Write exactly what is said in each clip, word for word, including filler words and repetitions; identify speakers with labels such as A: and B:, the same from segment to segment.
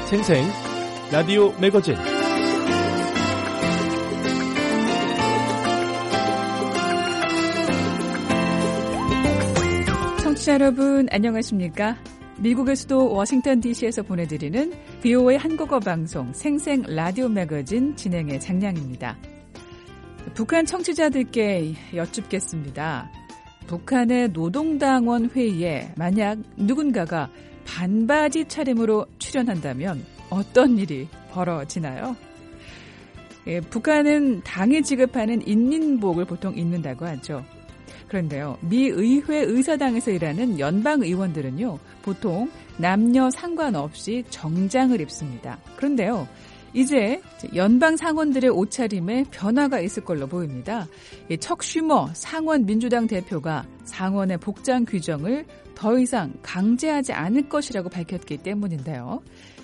A: 생생 라디오 매거진
B: 청취자 여러분 안녕하십니까? 미국의 수도 워싱턴 디씨에서 보내드리는 브이오에이 한국어 방송 생생 라디오 매거진 진행의 장량입니다. 북한 청취자들께 여쭙겠습니다. 북한의 노동당원 회의에 만약 누군가가 반바지 차림으로 출연한다면 어떤 일이 벌어지나요? 예, 북한은 당이 지급하는 인민복을 보통 입는다고 하죠. 그런데요, 미 의회 의사당에서 일하는 연방 의원들은요, 보통 남녀 상관없이 정장을 입습니다. 그런데요, 이제 연방 상원들의 옷차림에 변화가 있을 걸로 보입니다. 척 슈머 상원 민주당 대표가 상원의 복장 규정을 더 이상 강제하지 않을 것이라고 밝혔기 때문인데요.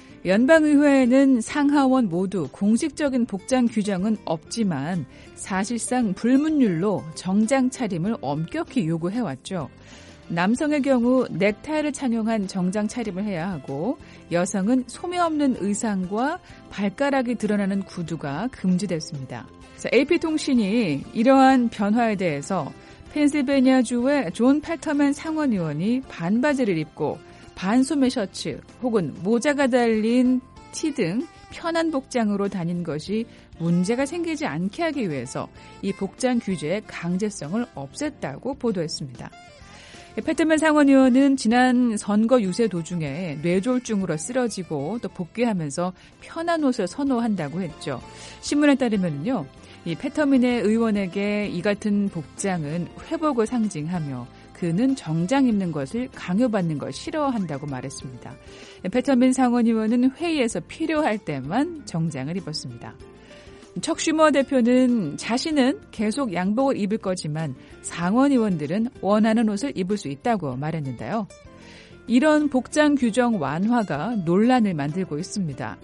B: 연방의회에는 상하원 모두 공식적인 복장 규정은 없지만 사실상 불문율로 정장 차림을 엄격히 요구해왔죠. 남성의 경우 넥타이를 착용한 정장 차림을 해야 하고 여성은 소매 없는 의상과 발가락이 드러나는 구두가 금지됐습니다. 에이피통신이 이러한 변화에 대해서 펜실베니아주의 존 패터맨 상원의원이 반바지를 입고 반소매 셔츠 혹은 모자가 달린 티 등 편한 복장으로 다닌 것이 문제가 생기지 않게 하기 위해서 이 복장 규제의 강제성을 없앴다고 보도했습니다. 패터맨 상원의원은 지난 선거 유세 도중에 뇌졸중으로 쓰러지고 또 복귀하면서 편한 옷을 선호한다고 했죠. 신문에 따르면요, 이 패터맨의 의원에게 이 같은 복장은 회복을 상징하며 그는 정장 입는 것을 강요받는 걸 싫어한다고 말했습니다. 패터맨 상원의원은 회의에서 필요할 때만 정장을 입었습니다. 척 슈머 대표는 자신은 계속 양복을 입을 거지만 상원의원들은 원하는 옷을 입을 수 있다고 말했는데요. 이런 복장 규정 완화가 논란을 만들고 있습니다.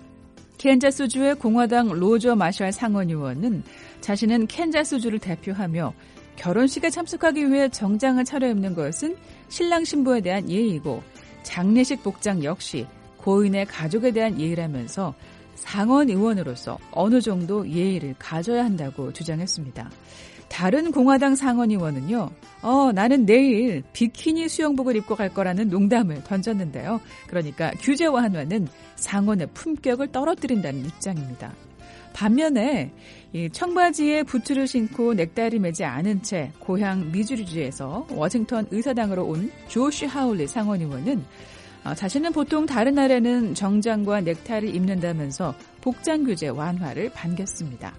B: 캔자스주의 공화당 로저 마샬 상원의원은 자신은 캔자스주를 대표하며 결혼식에 참석하기 위해 정장을 차려입는 것은 신랑 신부에 대한 예의이고 장례식 복장 역시 고인의 가족에 대한 예의라면서 상원 의원으로서 어느 정도 예의를 가져야 한다고 주장했습니다. 다른 공화당 상원 의원은요, 어, 나는 내일 비키니 수영복을 입고 갈 거라는 농담을 던졌는데요. 그러니까 규제 완화는 상원의 품격을 떨어뜨린다는 입장입니다. 반면에 이 청바지에 부츠를 신고 넥타이를 매지 않은 채 고향 미주리주에서 워싱턴 의사당으로 온 조시 하울리 상원의원은 자신은 보통 다른 날에는 정장과 넥타이를 입는다면서 복장 규제 완화를 반겼습니다.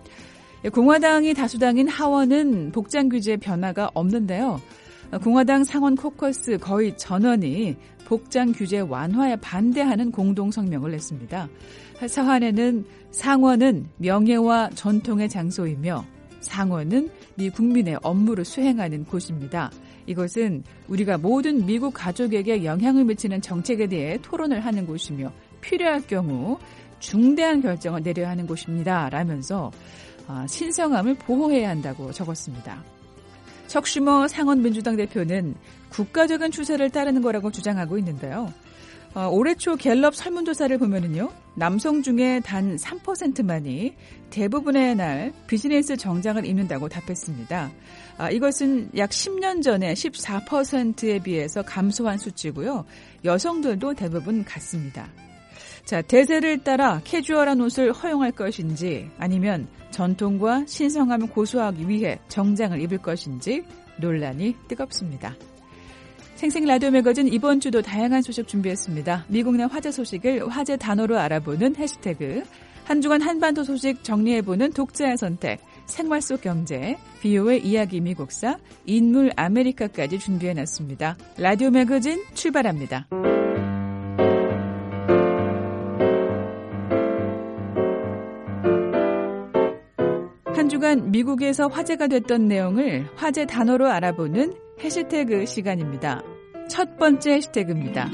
B: 공화당이 다수당인 하원은 복장 규제 변화가 없는데요. 공화당 상원 코커스 거의 전원이 복장 규제 완화에 반대하는 공동 성명을 냈습니다. 사안에는 상원은 명예와 전통의 장소이며 상원은 미 국민의 업무를 수행하는 곳입니다. 이것은 우리가 모든 미국 가족에게 영향을 미치는 정책에 대해 토론을 하는 곳이며 필요할 경우 중대한 결정을 내려야 하는 곳입니다. 라면서 신성함을 보호해야 한다고 적었습니다. 척 슈머 상원 민주당 대표는 국가적인 추세를 따르는 거라고 주장하고 있는데요. 어, 올해 초 갤럽 설문조사를 보면은요, 남성 중에 단 삼 퍼센트만이 대부분의 날 비즈니스 정장을 입는다고 답했습니다. 아, 이것은 약 십 년 전에 십사 퍼센트에 비해서 감소한 수치고요. 여성들도 대부분 같습니다. 자, 대세를 따라 캐주얼한 옷을 허용할 것인지 아니면 전통과 신성함을 고수하기 위해 정장을 입을 것인지 논란이 뜨겁습니다. 생생 라디오 매거진 이번 주도 다양한 소식 준비했습니다. 미국 내 화제 소식을 화제 단어로 알아보는 해시태그, 한 주간 한반도 소식 정리해보는 독자의 선택, 생활 속 경제, 브이오에이 이야기 미국사, 인물 아메리카까지 준비해놨습니다. 라디오 매거진 출발합니다. 한 주간 미국에서 화제가 됐던 내용을 화제 단어로 알아보는 해시태그 시간입니다. 첫 번째 해시태그입니다.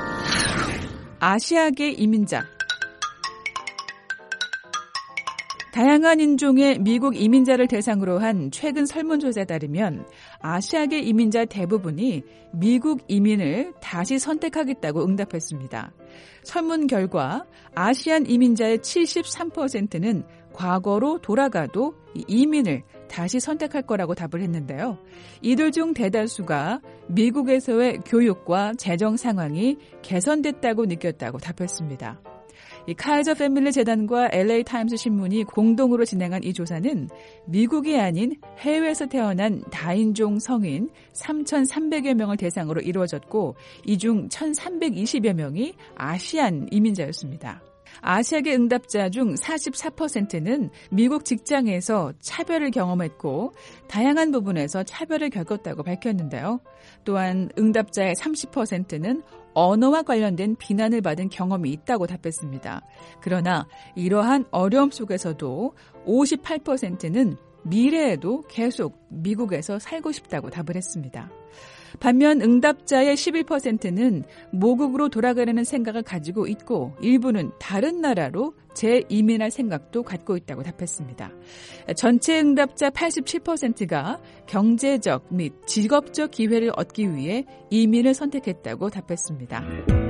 B: 아시아계 이민자. 다양한 인종의 미국 이민자를 대상으로 한 최근 설문조사에 따르면 아시아계 이민자 대부분이 미국 이민을 다시 선택하겠다고 응답했습니다. 설문 결과 아시안 이민자의 칠십삼 퍼센트는 과거로 돌아가도 이민을 다시 선택할 거라고 답을 했는데요. 이들 중 대다수가 미국에서의 교육과 재정 상황이 개선됐다고 느꼈다고 답했습니다. 이 카이저 패밀리 재단과 엘에이 타임스 신문이 공동으로 진행한 이 조사는 미국이 아닌 해외에서 태어난 다인종 성인 삼천삼백여 명을 대상으로 이루어졌고 이 중 천삼백이십여 명이 아시안 이민자였습니다. 아시아계 응답자 중 사십사 퍼센트는 미국 직장에서 차별을 경험했고 다양한 부분에서 차별을 겪었다고 밝혔는데요. 또한 응답자의 삼십 퍼센트는 언어와 관련된 비난을 받은 경험이 있다고 답했습니다. 그러나 이러한 어려움 속에서도 오십팔 퍼센트는 미래에도 계속 미국에서 살고 싶다고 답을 했습니다. 반면 응답자의 십일 퍼센트는 모국으로 돌아가려는 생각을 가지고 있고 일부는 다른 나라로 재이민할 생각도 갖고 있다고 답했습니다. 전체 응답자 팔십칠 퍼센트가 경제적 및 직업적 기회를 얻기 위해 이민을 선택했다고 답했습니다.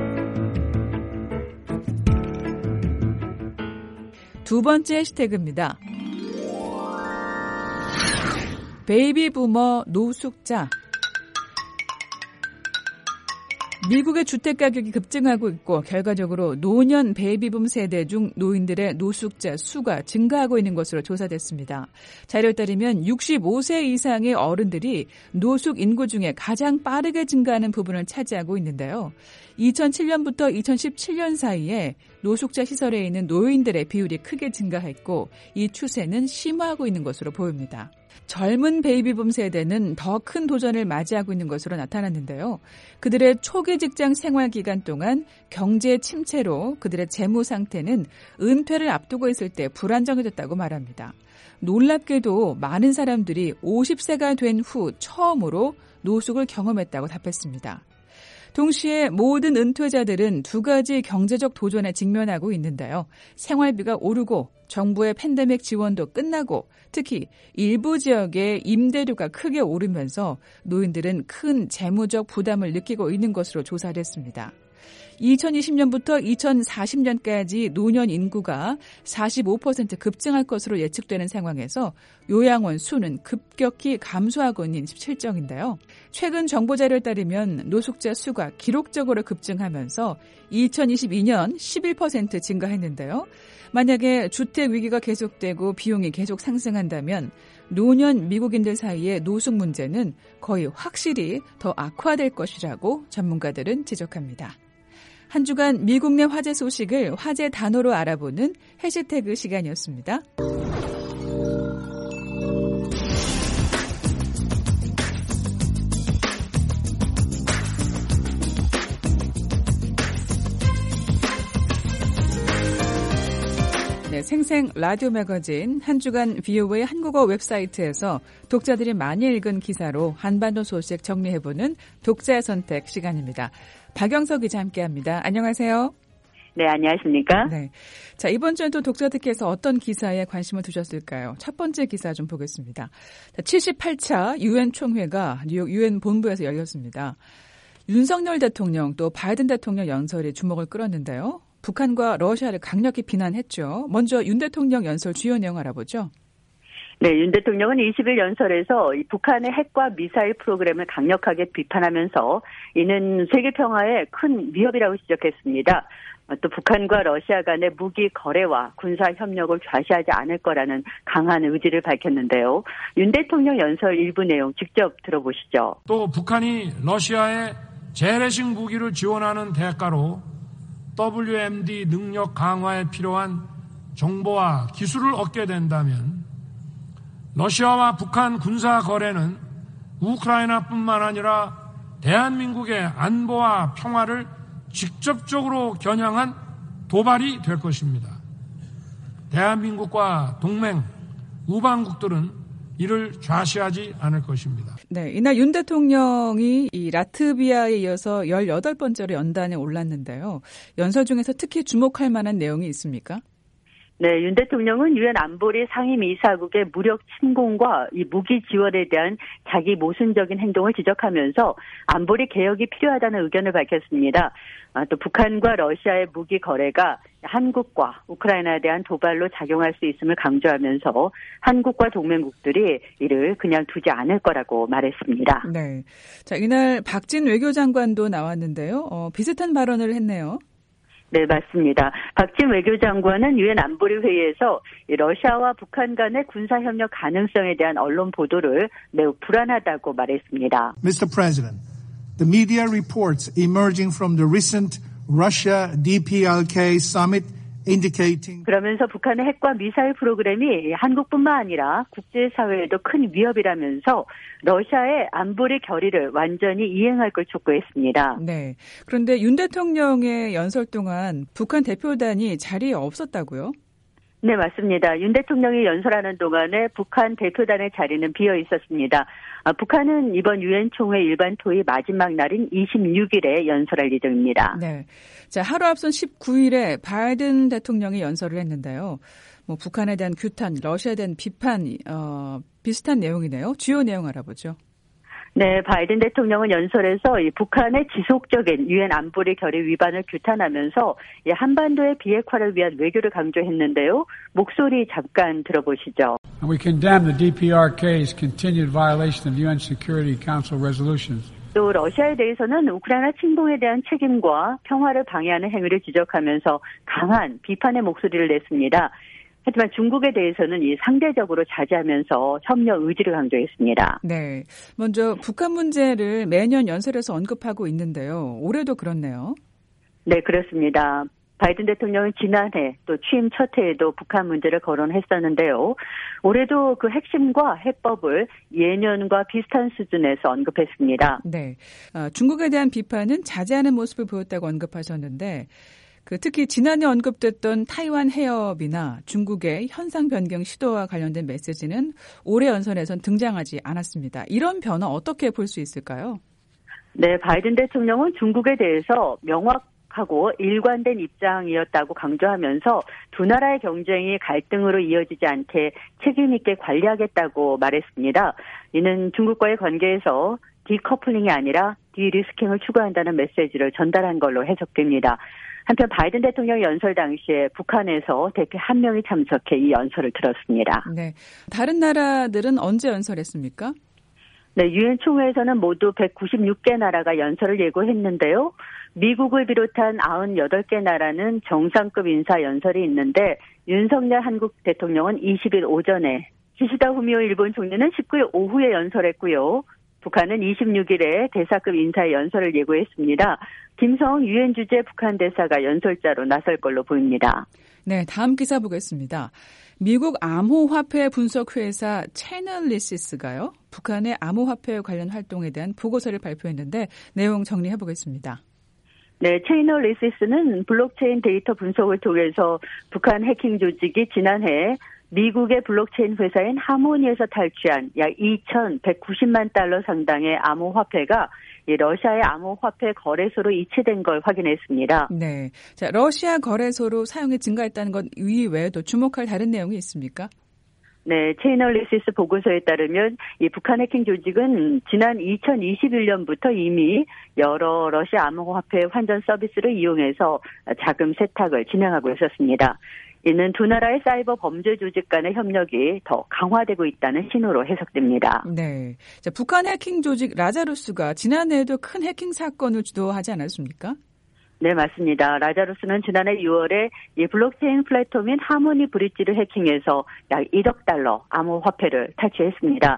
B: 두 번째 해시태그입니다. 베이비 부머 노숙자. 미국의 주택 가격이 급증하고 있고 결과적으로 노년 베이비붐 세대 중 노인들의 노숙자 수가 증가하고 있는 것으로 조사됐습니다. 자료에 따르면 육십오 세 이상의 어른들이 노숙 인구 중에 가장 빠르게 증가하는 부분을 차지하고 있는데요. 이천칠 년부터 이천십칠 년 사이에 노숙자 시설에 있는 노인들의 비율이 크게 증가했고 이 추세는 심화하고 있는 것으로 보입니다. 젊은 베이비붐 세대는 더 큰 도전을 맞이하고 있는 것으로 나타났는데요. 그들의 초기 직장 생활 기간 동안 경제 침체로 그들의 재무 상태는 은퇴를 앞두고 있을 때 불안정해졌다고 말합니다. 놀랍게도 많은 사람들이 오십 세가 된 후 처음으로 노숙을 경험했다고 답했습니다. 동시에 모든 은퇴자들은 두 가지 경제적 도전에 직면하고 있는데요. 생활비가 오르고 정부의 팬데믹 지원도 끝나고 특히 일부 지역의 임대료가 크게 오르면서 노인들은 큰 재무적 부담을 느끼고 있는 것으로 조사됐습니다. 이천이십 년부터 이천사십 년까지 노년 인구가 사십오 퍼센트 급증할 것으로 예측되는 상황에서 요양원 수는 급격히 감소하고 있는 실정인데요. 최근 정보 자료에 따르면 노숙자 수가 기록적으로 급증하면서 이천이십이 년 십일 퍼센트 증가했는데요. 만약에 주택 위기가 계속되고 비용이 계속 상승한다면 노년 미국인들 사이의 노숙 문제는 거의 확실히 더 악화될 것이라고 전문가들은 지적합니다. 한 주간 미국 내 화제 소식을 화제 단어로 알아보는 해시태그 시간이었습니다. 네, 생생 라디오 매거진 한 주간 브이오에이 한국어 웹사이트에서 독자들이 많이 읽은 기사로 한반도 소식 정리해보는 독자의 선택 시간입니다. 박영석 기자 함께합니다. 안녕하세요.
C: 네, 안녕하십니까?
B: 네, 자 이번 주에도 독자들께서 어떤 기사에 관심을 두셨을까요? 첫 번째 기사 좀 보겠습니다. 칠십팔 차 유엔 총회가 뉴욕 유엔 본부에서 열렸습니다. 윤석열 대통령 또 바이든 대통령 연설이 주목을 끌었는데요. 북한과 러시아를 강력히 비난했죠. 먼저 윤 대통령 연설 주요 내용 알아보죠.
C: 네, 윤 대통령은 이십 일 연설에서 이 북한의 핵과 미사일 프로그램을 강력하게 비판하면서 이는 세계 평화에 큰 위협이라고 지적했습니다. 또 북한과 러시아 간의 무기 거래와 군사 협력을 좌시하지 않을 거라는 강한 의지를 밝혔는데요. 윤 대통령 연설 일부 내용 직접 들어보시죠.
D: 또 북한이 러시아에 재래식 무기를 지원하는 대가로 더블유엠디 능력 강화에 필요한 정보와 기술을 얻게 된다면 러시아와 북한 군사 거래는 우크라이나뿐만 아니라 대한민국의 안보와 평화를 직접적으로 겨냥한 도발이 될 것입니다. 대한민국과 동맹, 우방국들은 이를 좌시하지 않을 것입니다.
B: 네, 이날 윤 대통령이 이 라트비아에 이어서 열여덟 번째로 연단에 올랐는데요. 연설 중에서 특히 주목할 만한 내용이 있습니까?
C: 네, 윤 대통령은 유엔 안보리 상임이사국의 무력 침공과 이 무기 지원에 대한 자기 모순적인 행동을 지적하면서 안보리 개혁이 필요하다는 의견을 밝혔습니다. 아, 또 북한과 러시아의 무기 거래가 한국과 우크라이나에 대한 도발로 작용할 수 있음을 강조하면서 한국과 동맹국들이 이를 그냥 두지 않을 거라고 말했습니다.
B: 네, 자 이날 박진 외교장관도 나왔는데요. 어, 비슷한 발언을 했네요.
C: 네, 맞습니다. 박진 외교장관은 유엔 안보리 회의에서 러시아와 북한 간의 군사협력 가능성에 대한 언론 보도를 매우 불안하다고 말했습니다.
E: 미스터 President, the media reports emerging from the recent Russia D P R K summit indicating
C: 그러면서 북한의 핵과 미사일 프로그램이 한국뿐만 아니라 국제사회에도 큰 위협이라면서 러시아의 안보리 결의를 완전히 이행할 걸 촉구했습니다.
B: 네. 그런데 윤 대통령의 연설 동안 북한 대표단이 자리에 없었다고요?
C: 네, 맞습니다. 윤 대통령이 연설하는 동안에 북한 대표단의 자리는 비어 있었습니다. 아, 북한은 이번 유엔 총회 일반 토의 마지막 날인 이십육 일에 연설할 예정입니다.
B: 네. 자, 하루 앞선 십구 일에 바이든 대통령이 연설을 했는데요. 뭐 북한에 대한 규탄, 러시아에 대한 비판, 어, 비슷한 내용이네요. 주요 내용 알아보죠.
C: 네, 바이든 대통령은 연설에서 이 북한의 지속적인 유엔 안보리 결의 위반을 규탄하면서 이 한반도의 비핵화를 위한 외교를 강조했는데요. 목소리 잠깐 들어보시죠.
F: We condemn the D P R K's continued violation of U N Security Council resolutions.
C: 또 러시아에 대해서는 우크라이나 침공에 대한 책임과 평화를 방해하는 행위를 지적하면서 강한 비판의 목소리를 냈습니다. 하지만 중국에 대해서는 이 상대적으로 자제하면서 협력 의지를 강조했습니다.
B: 네, 먼저 북한 문제를 매년 연설에서 언급하고 있는데요. 올해도 그렇네요.
C: 네, 그렇습니다. 바이든 대통령은 지난해 또 취임 첫 해에도 북한 문제를 거론했었는데요. 올해도 그 핵심과 해법을 예년과 비슷한 수준에서 언급했습니다.
B: 네, 어, 중국에 대한 비판은 자제하는 모습을 보였다고 언급하셨는데 그 특히 지난해 언급됐던 타이완 해협이나 중국의 현상 변경 시도와 관련된 메시지는 올해 연설에선 등장하지 않았습니다. 이런 변화 어떻게 볼 수 있을까요?
C: 네, 바이든 대통령은 중국에 대해서 명확하고 일관된 입장이었다고 강조하면서 두 나라의 경쟁이 갈등으로 이어지지 않게 책임 있게 관리하겠다고 말했습니다. 이는 중국과의 관계에서 디커플링이 아니라 디리스킹을 추구한다는 메시지를 전달한 걸로 해석됩니다. 한편 바이든 대통령 연설 당시에 북한에서 대표 한 명이 참석해 이 연설을 들었습니다.
B: 네, 다른 나라들은 언제 연설했습니까?
C: 네, 유엔 총회에서는 모두 백구십육 개 나라가 연설을 예고했는데요. 미국을 비롯한 구십팔 개 나라는 정상급 인사 연설이 있는데 윤석열 한국 대통령은 이십 일 오전에, 기시다 후미오 일본 총리는 십구 일 오후에 연설했고요. 북한은 이십육 일에 대사급 인사의 연설을 예고했습니다. 김성 유엔 주재 북한 대사가 연설자로 나설 걸로 보입니다.
B: 네, 다음 기사 보겠습니다. 미국 암호화폐 분석 회사 채널리시스가요, 북한의 암호화폐 관련 활동에 대한 보고서를 발표했는데 내용 정리해 보겠습니다.
C: 네, 채널리시스는 블록체인 데이터 분석을 통해서 북한 해킹 조직이 지난해 미국의 블록체인 회사인 하모니에서 탈취한 약 이천백구십만 달러 상당의 암호화폐가 이 러시아의 암호화폐 거래소로 이체된 걸 확인했습니다.
B: 네, 자 러시아 거래소로 사용이 증가했다는 것 이외에도 주목할 다른 내용이 있습니까?
C: 네, 채널리시스 보고서에 따르면 이 북한 해킹 조직은 지난 이천이십일 년부터 이미 여러 러시아 암호화폐 환전 서비스를 이용해서 자금 세탁을 진행하고 있었습니다. 이는 두 나라의 사이버 범죄 조직 간의 협력이 더 강화되고 있다는 신호로 해석됩니다.
B: 네, 자, 북한 해킹 조직 라자루스가 지난해에도 큰 해킹 사건을 주도하지 않았습니까?
C: 네, 맞습니다. 라자루스는 지난해 유월에 이 블록체인 플랫폼인 하모니 브릿지를 해킹해서 약 일억 달러 암호화폐를 탈취했습니다.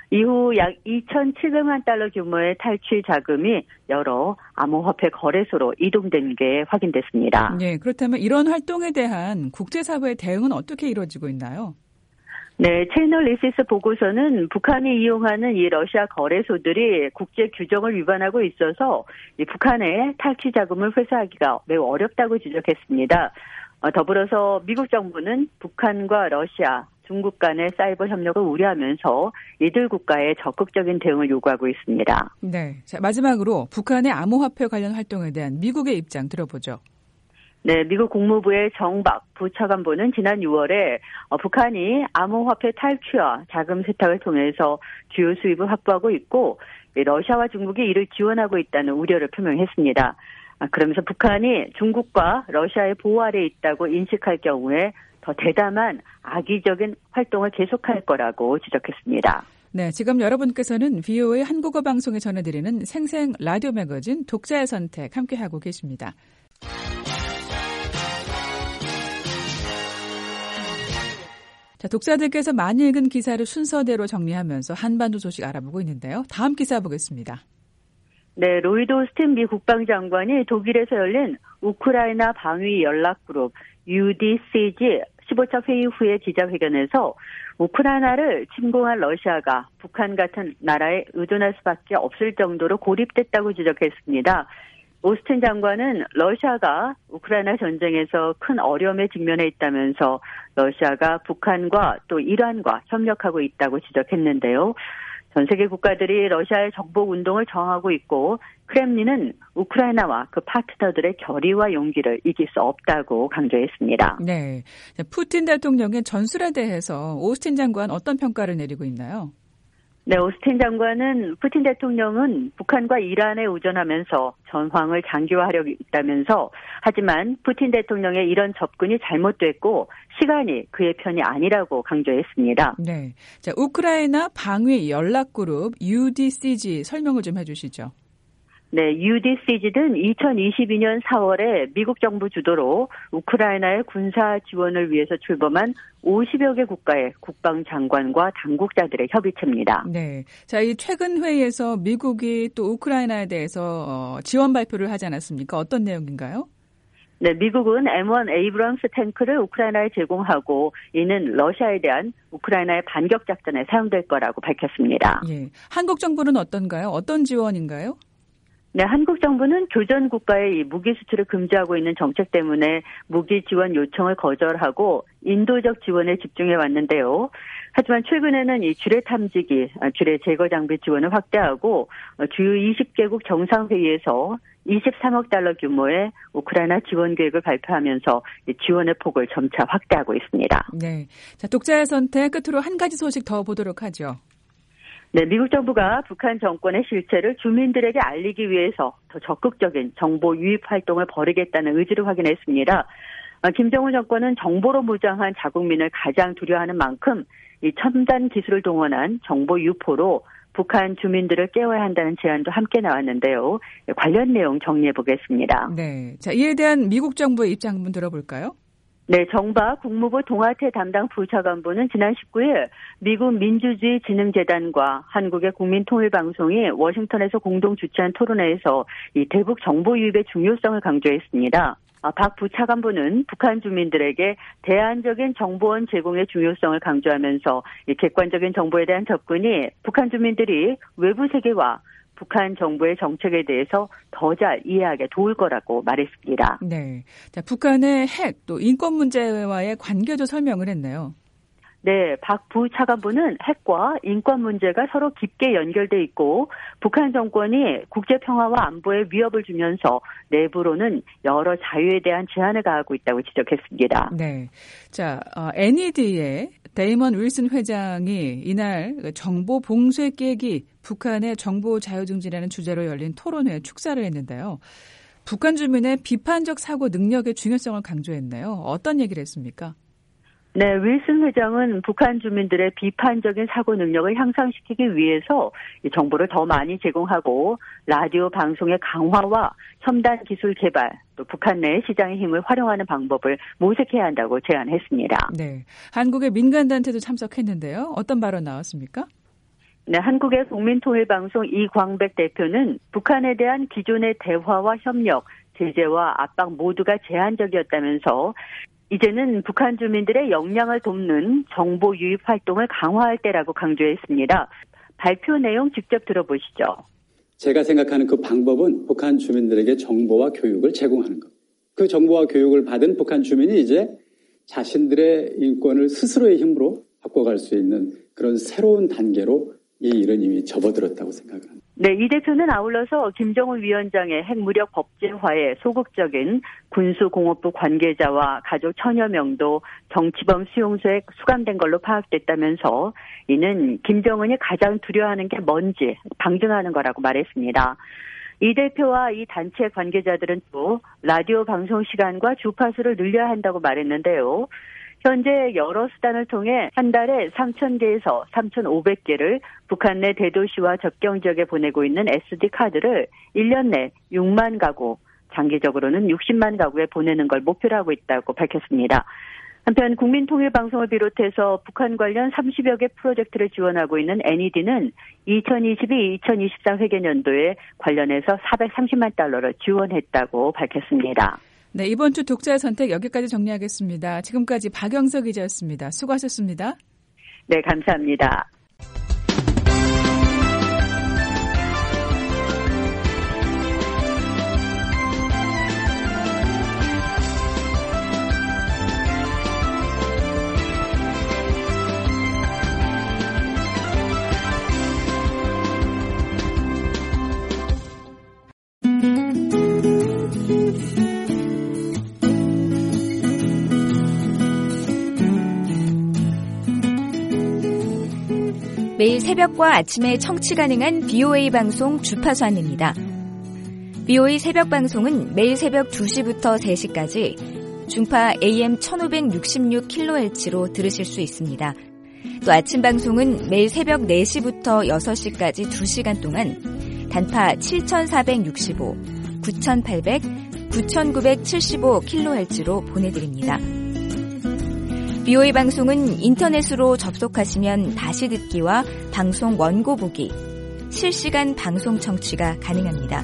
C: 이후 약 이천칠백만 달러 규모의 탈취 자금이 여러 암호화폐 거래소로 이동된 게 확인됐습니다.
B: 네, 그렇다면 이런 활동에 대한 국제사회의 대응은 어떻게 이루어지고 있나요?
C: 네, 채널리시스 보고서는 북한이 이용하는 이 러시아 거래소들이 국제 규정을 위반하고 있어서 이 북한의 탈취 자금을 회수하기가 매우 어렵다고 지적했습니다. 어, 더불어서 미국 정부는 북한과 러시아, 중국 간의 사이버 협력을 우려하면서 이들 국가의 적극적인 대응을 요구하고 있습니다.
B: 네, 자, 마지막으로 북한의 암호화폐 관련 활동에 대한 미국의 입장 들어보죠.
C: 네, 미국 국무부의 정박 부차관보는 지난 유월에 어, 북한이 암호화폐 탈취와 자금 세탁을 통해서 주요 수입을 확보하고 있고 러시아와 중국이 이를 지원하고 있다는 우려를 표명했습니다. 아, 그러면서 북한이 중국과 러시아의 보호 아래에 있다고 인식할 경우에 더 대담한 악의적인 활동을 계속할 거라고 지적했습니다.
B: 네, 지금 여러분께서는 브이오에이 한국어 방송에 전해드리는 생생 라디오 매거진 독자의 선택 함께하고 계십니다. 자, 독자들께서 많이 읽은 기사를 순서대로 정리하면서 한반도 소식 알아보고 있는데요. 다음 기사 보겠습니다.
C: 네, 로이드 오스틴 미 국방장관이 독일에서 열린 우크라이나 방위 연락그룹 유디씨지 십오 차 회의 후에 기자회견에서 우크라이나를 침공한 러시아가 북한 같은 나라에 의존할 수밖에 없을 정도로 고립됐다고 지적했습니다. 오스틴 장관은 러시아가 우크라이나 전쟁에서 큰 어려움에 직면해 있다면서 러시아가 북한과 또 이란과 협력하고 있다고 지적했는데요. 전 세계 국가들이 러시아의 정복 운동을 저항하고 있고 크렘린은 우크라이나와 그 파트너들의 결의와 용기를 이길 수 없다고 강조했습니다.
B: 네, 푸틴 대통령의 전술에 대해서 오스틴 장관 어떤 평가를 내리고 있나요?
C: 네, 오스틴 장관은 푸틴 대통령은 북한과 이란에 의존하면서 전황을 장기화하려고 있다면서 하지만 푸틴 대통령의 이런 접근이 잘못됐고 시간이 그의 편이 아니라고 강조했습니다.
B: 네, 자 우크라이나 방위 연락그룹 유디씨지 설명을 좀 해주시죠.
C: 네, 유디씨지는 이천이십이 년 사월에 미국 정부 주도로 우크라이나의 군사 지원을 위해서 출범한 오십여 개 국가의 국방장관과 당국자들의 협의체입니다.
B: 네, 자, 이 최근 회의에서 미국이 또 우크라이나에 대해서 어, 지원 발표를 하지 않았습니까? 어떤 내용인가요?
C: 네, 미국은 엠 원 에이브럼스 탱크를 우크라이나에 제공하고 이는 러시아에 대한 우크라이나의 반격 작전에 사용될 거라고 밝혔습니다.
B: 예, 한국 정부는 어떤가요? 어떤 지원인가요?
C: 네, 한국 정부는 교전 국가의 무기 수출을 금지하고 있는 정책 때문에 무기 지원 요청을 거절하고 인도적 지원에 집중해 왔는데요. 하지만 최근에는 이 주례 탐지기, 주례 제거 장비 지원을 확대하고 주요 이십 개국 정상회의에서 이십삼억 달러 규모의 우크라이나 지원 계획을 발표하면서 지원의 폭을 점차 확대하고 있습니다.
B: 네, 자 독자의 선택 끝으로 한 가지 소식 더 보도록 하죠.
C: 네, 미국 정부가 북한 정권의 실체를 주민들에게 알리기 위해서 더 적극적인 정보 유입 활동을 벌이겠다는 의지를 확인했습니다. 김정은 정권은 정보로 무장한 자국민을 가장 두려워하는 만큼 이 첨단 기술을 동원한 정보 유포로 북한 주민들을 깨워야 한다는 제안도 함께 나왔는데요. 관련 내용 정리해 보겠습니다.
B: 네, 자 이에 대한 미국 정부의 입장 한번 들어볼까요?
C: 네, 정박 국무부 동아태 담당 부차관보는 지난 십구 일 미국 민주주의진흥재단과 한국의 국민통일방송이 워싱턴에서 공동 주최한 토론회에서 이 대북 정보 유입의 중요성을 강조했습니다. 박 부차관보는 북한 주민들에게 대안적인 정보원 제공의 중요성을 강조하면서 이 객관적인 정보에 대한 접근이 북한 주민들이 외부 세계와 북한 정부의 정책에 대해서 더 잘 이해하게 도울 거라고 말했습니다.
B: 네, 자 북한의 핵 또 인권 문제와의 관계도 설명을 했네요.
C: 네, 박 부차관보는 핵과 인권 문제가 서로 깊게 연결돼 있고 북한 정권이 국제 평화와 안보에 위협을 주면서 내부로는 여러 자유에 대한 제한을 가하고 있다고 지적했습니다.
B: 네, 자 어, 엔이디의 데이먼 윌슨 회장이 이날 정보 봉쇄 깨기 북한의 정보 자유 증진이라는 주제로 열린 토론회에 축사를 했는데요. 북한 주민의 비판적 사고 능력의 중요성을 강조했네요. 어떤 얘기를 했습니까?
C: 네, 윌슨 회장은 북한 주민들의 비판적인 사고 능력을 향상시키기 위해서 정보를 더 많이 제공하고 라디오 방송의 강화와 첨단 기술 개발, 또 북한 내 시장의 힘을 활용하는 방법을 모색해야 한다고 제안했습니다.
B: 네, 한국의 민간단체도 참석했는데요. 어떤 발언 나왔습니까?
C: 네, 한국의 국민통일방송 이광백 대표는 북한에 대한 기존의 대화와 협력, 제재와 압박 모두가 제한적이었다면서 이제는 북한 주민들의 역량을 돕는 정보 유입 활동을 강화할 때라고 강조했습니다. 발표 내용 직접 들어보시죠.
G: 제가 생각하는 그 방법은 북한 주민들에게 정보와 교육을 제공하는 것. 그 정보와 교육을 받은 북한 주민이 이제 자신들의 인권을 스스로의 힘으로 바꿔갈 수 있는 그런 새로운 단계로 이 일은 이미 접어들었다고 생각합니다.
C: 네, 이 대표는 아울러서 김정은 위원장의 핵무력 법제화에 소극적인 군수공업부 관계자와 가족 천여 명도 정치범 수용소에 수감된 걸로 파악됐다면서 이는 김정은이 가장 두려워하는 게 뭔지 방증하는 거라고 말했습니다. 이 대표와 이 단체 관계자들은 또 라디오 방송 시간과 주파수를 늘려야 한다고 말했는데요. 현재 여러 수단을 통해 한 달에 삼천 개에서 삼천오백 개를 북한 내 대도시와 접경 지역에 보내고 있는 에스디 카드를 일 년 내 육만 가구, 장기적으로는 육십만 가구에 보내는 걸 목표로 하고 있다고 밝혔습니다. 한편 국민통일방송을 비롯해서 북한 관련 삼십여 개 프로젝트를 지원하고 있는 엔이디는 이천이십이 이천이십삼 회계년도에 관련해서 사백삼십만 달러를 지원했다고 밝혔습니다.
B: 네, 이번 주 독자의 선택 여기까지 정리하겠습니다. 지금까지 박영석 기자였습니다. 수고하셨습니다.
C: 네, 감사합니다.
H: 매일 새벽과 아침에 청취 가능한 비오에이 방송 주파수 안내입니다. 비오에이 새벽 방송은 매일 새벽 두 시부터 세 시까지 중파 에이엠 천오백육십육 킬로헤르츠로 들으실 수 있습니다. 또 아침 방송은 매일 새벽 네 시부터 여섯 시까지 두 시간 동안 단파 칠천사백육십오, 구천팔백, 구천구백칠십오 킬로헤르츠로 보내드립니다. 비오에이 방송은 인터넷으로 접속하시면 다시 듣기와 방송 원고 보기, 실시간 방송 청취가 가능합니다.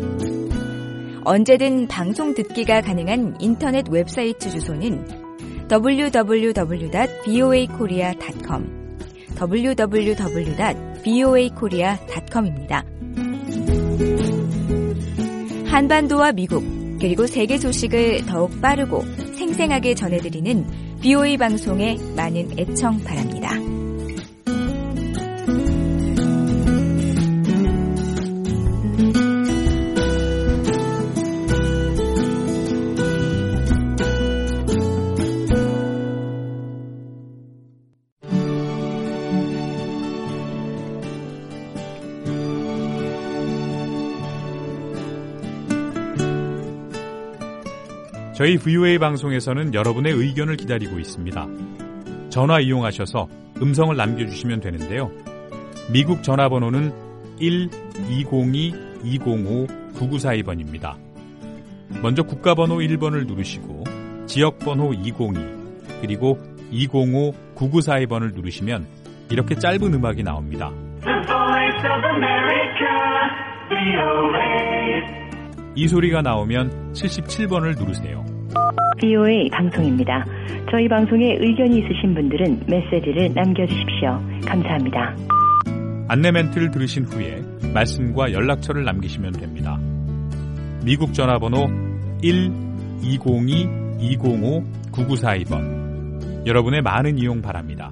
H: 언제든 방송 듣기가 가능한 인터넷 웹사이트 주소는 더블유 더블유 더블유 닷 비오에이 코리아 닷 컴, 더블유 더블유 더블유 닷 비오에이 코리아 닷 컴입니다. 한반도와 미국, 그리고 세계 소식을 더욱 빠르고 생생하게 전해드리는 비오에이 방송에 많은 애청 바랍니다.
A: 저희 브이오에이 방송에서는 여러분의 의견을 기다리고 있습니다. 전화 이용하셔서 음성을 남겨주시면 되는데요. 미국 전화번호는 일 이공이 이공오 구구사이 번입니다. 먼저 국가번호 일 번을 누르시고 지역번호 이공이 그리고 이공오 구구사이 번을 누르시면 이렇게 짧은 음악이 나옵니다. 이 소리가 나오면 칠십칠 번을 누르세요.
I: 비오에이 방송입니다. 저희 방송에 의견이 있으신 분들은 메시지를 남겨주십시오. 감사합니다.
A: 안내 멘트를 들으신 후에 말씀과 연락처를 남기시면 됩니다. 미국 전화번호 일 이공이 이공오 구구사이 번. 여러분의 많은 이용 바랍니다.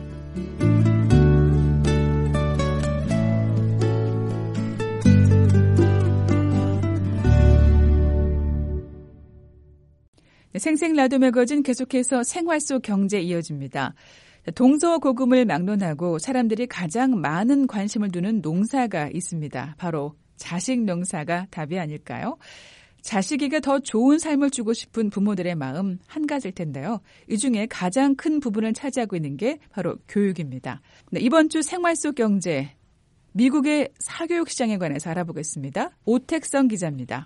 B: 생생 라디오 매거진 계속해서 생활 속 경제 이어집니다. 동서고금을 막론하고 사람들이 가장 많은 관심을 두는 농사가 있습니다. 바로 자식 농사가 답이 아닐까요? 자식에게 더 좋은 삶을 주고 싶은 부모들의 마음 한 가지일 텐데요. 이 중에 가장 큰 부분을 차지하고 있는 게 바로 교육입니다. 네, 이번 주 생활 속 경제, 미국의 사교육 시장에 관해서 알아보겠습니다. 오택성 기자입니다.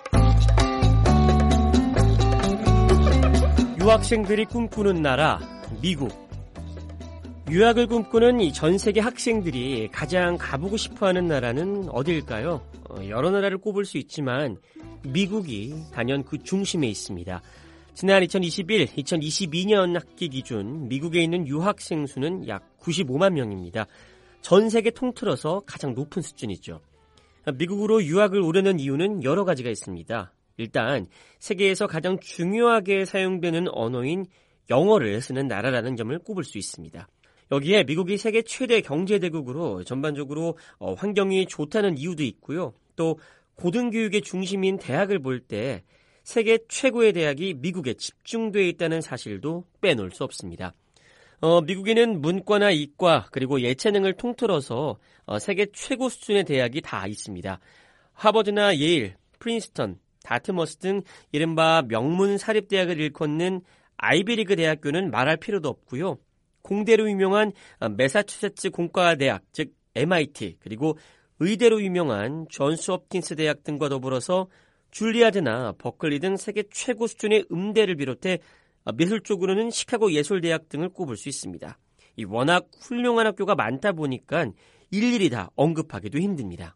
J: 유학생들이 꿈꾸는 나라, 미국. 유학을 꿈꾸는 이 전 세계 학생들이 가장 가보고 싶어하는 나라는 어디일까요? 어, 여러 나라를 꼽을 수 있지만 미국이 단연 그 중심에 있습니다. 지난 이천이십일, 이천이십이 년 학기 기준 미국에 있는 유학생 수는 약 구십오만 명입니다. 전 세계 통틀어서 가장 높은 수준이죠. 미국으로 유학을 오려는 이유는 여러 가지가 있습니다. 일단 세계에서 가장 중요하게 사용되는 언어인 영어를 쓰는 나라라는 점을 꼽을 수 있습니다. 여기에 미국이 세계 최대 경제대국으로 전반적으로 어, 환경이 좋다는 이유도 있고요. 또 고등교육의 중심인 대학을 볼 때 세계 최고의 대학이 미국에 집중되어 있다는 사실도 빼놓을 수 없습니다. 어, 미국에는 문과나 이과 그리고 예체능을 통틀어서 어, 세계 최고 수준의 대학이 다 있습니다. 하버드나 예일, 프린스턴, 다트머스 등 이른바 명문 사립대학을 일컫는 아이비리그 대학교는 말할 필요도 없고요. 공대로 유명한 매사추세츠 공과대학, 즉 엠아이티, 그리고 의대로 유명한 존스 홉킨스 대학 등과 더불어서 줄리아드나 버클리 등 세계 최고 수준의 음대를 비롯해 미술 쪽으로는 시카고 예술대학 등을 꼽을 수 있습니다. 이 워낙 훌륭한 학교가 많다 보니까 일일이 다 언급하기도 힘듭니다.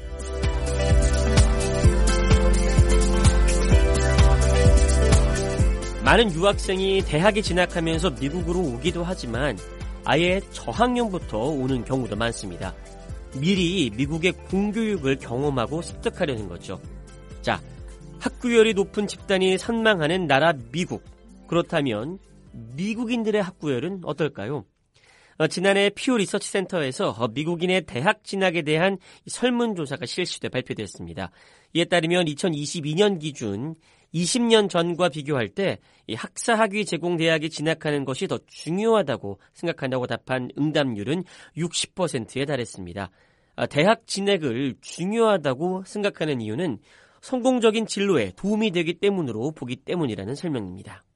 J: 많은 유학생이 대학에 진학하면서 미국으로 오기도 하지만 아예 저학년부터 오는 경우도 많습니다. 미리 미국의 공교육을 경험하고 습득하려는 거죠. 자, 학구열이 높은 집단이 선망하는 나라 미국. 그렇다면 미국인들의 학구열은 어떨까요? 어, 지난해 퓨 리서치 센터에서 어, 미국인의 대학 진학에 대한 설문조사가 실시돼 발표됐습니다. 이에 따르면 이천이십이 년 기준 이십 년 전과 비교할 때 이 학사학위 제공 대학에 진학하는 것이 더 중요하다고 생각한다고 답한 응답률은 육십 퍼센트에 달했습니다. 아, 대학 진학을 중요하다고 생각하는 이유는 성공적인 진로에 도움이 되기 때문으로 보기 때문이라는 설명입니다.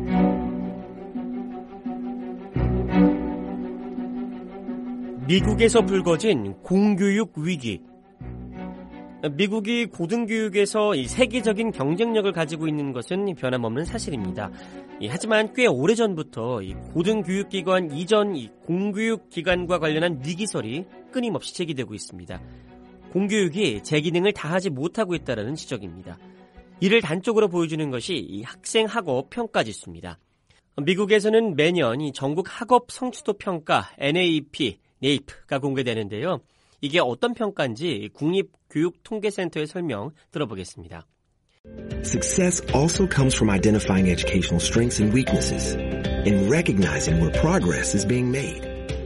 J: 미국에서 불거진 공교육 위기. 미국이 고등교육에서 이 세계적인 경쟁력을 가지고 있는 것은 변함없는 사실입니다. 이, 하지만 꽤 오래전부터 이 고등교육기관 이전 이 공교육기관과 관련한 위기설이 끊임없이 제기되고 있습니다. 공교육이 제 기능을 다하지 못하고 있다는 지적입니다. 이를 단적으로 보여주는 것이 이 학생 학업 평가 지수입니다. 미국에서는 매년 이 전국 학업 성취도 평가 엔에이피, 네이프가 공개되는데요. 이게 어떤 평가인지 국립교육통계센터의 설명 들어보겠습니다.
K: Success also comes from identifying educational strengths and weaknesses and recognizing where progress is being made.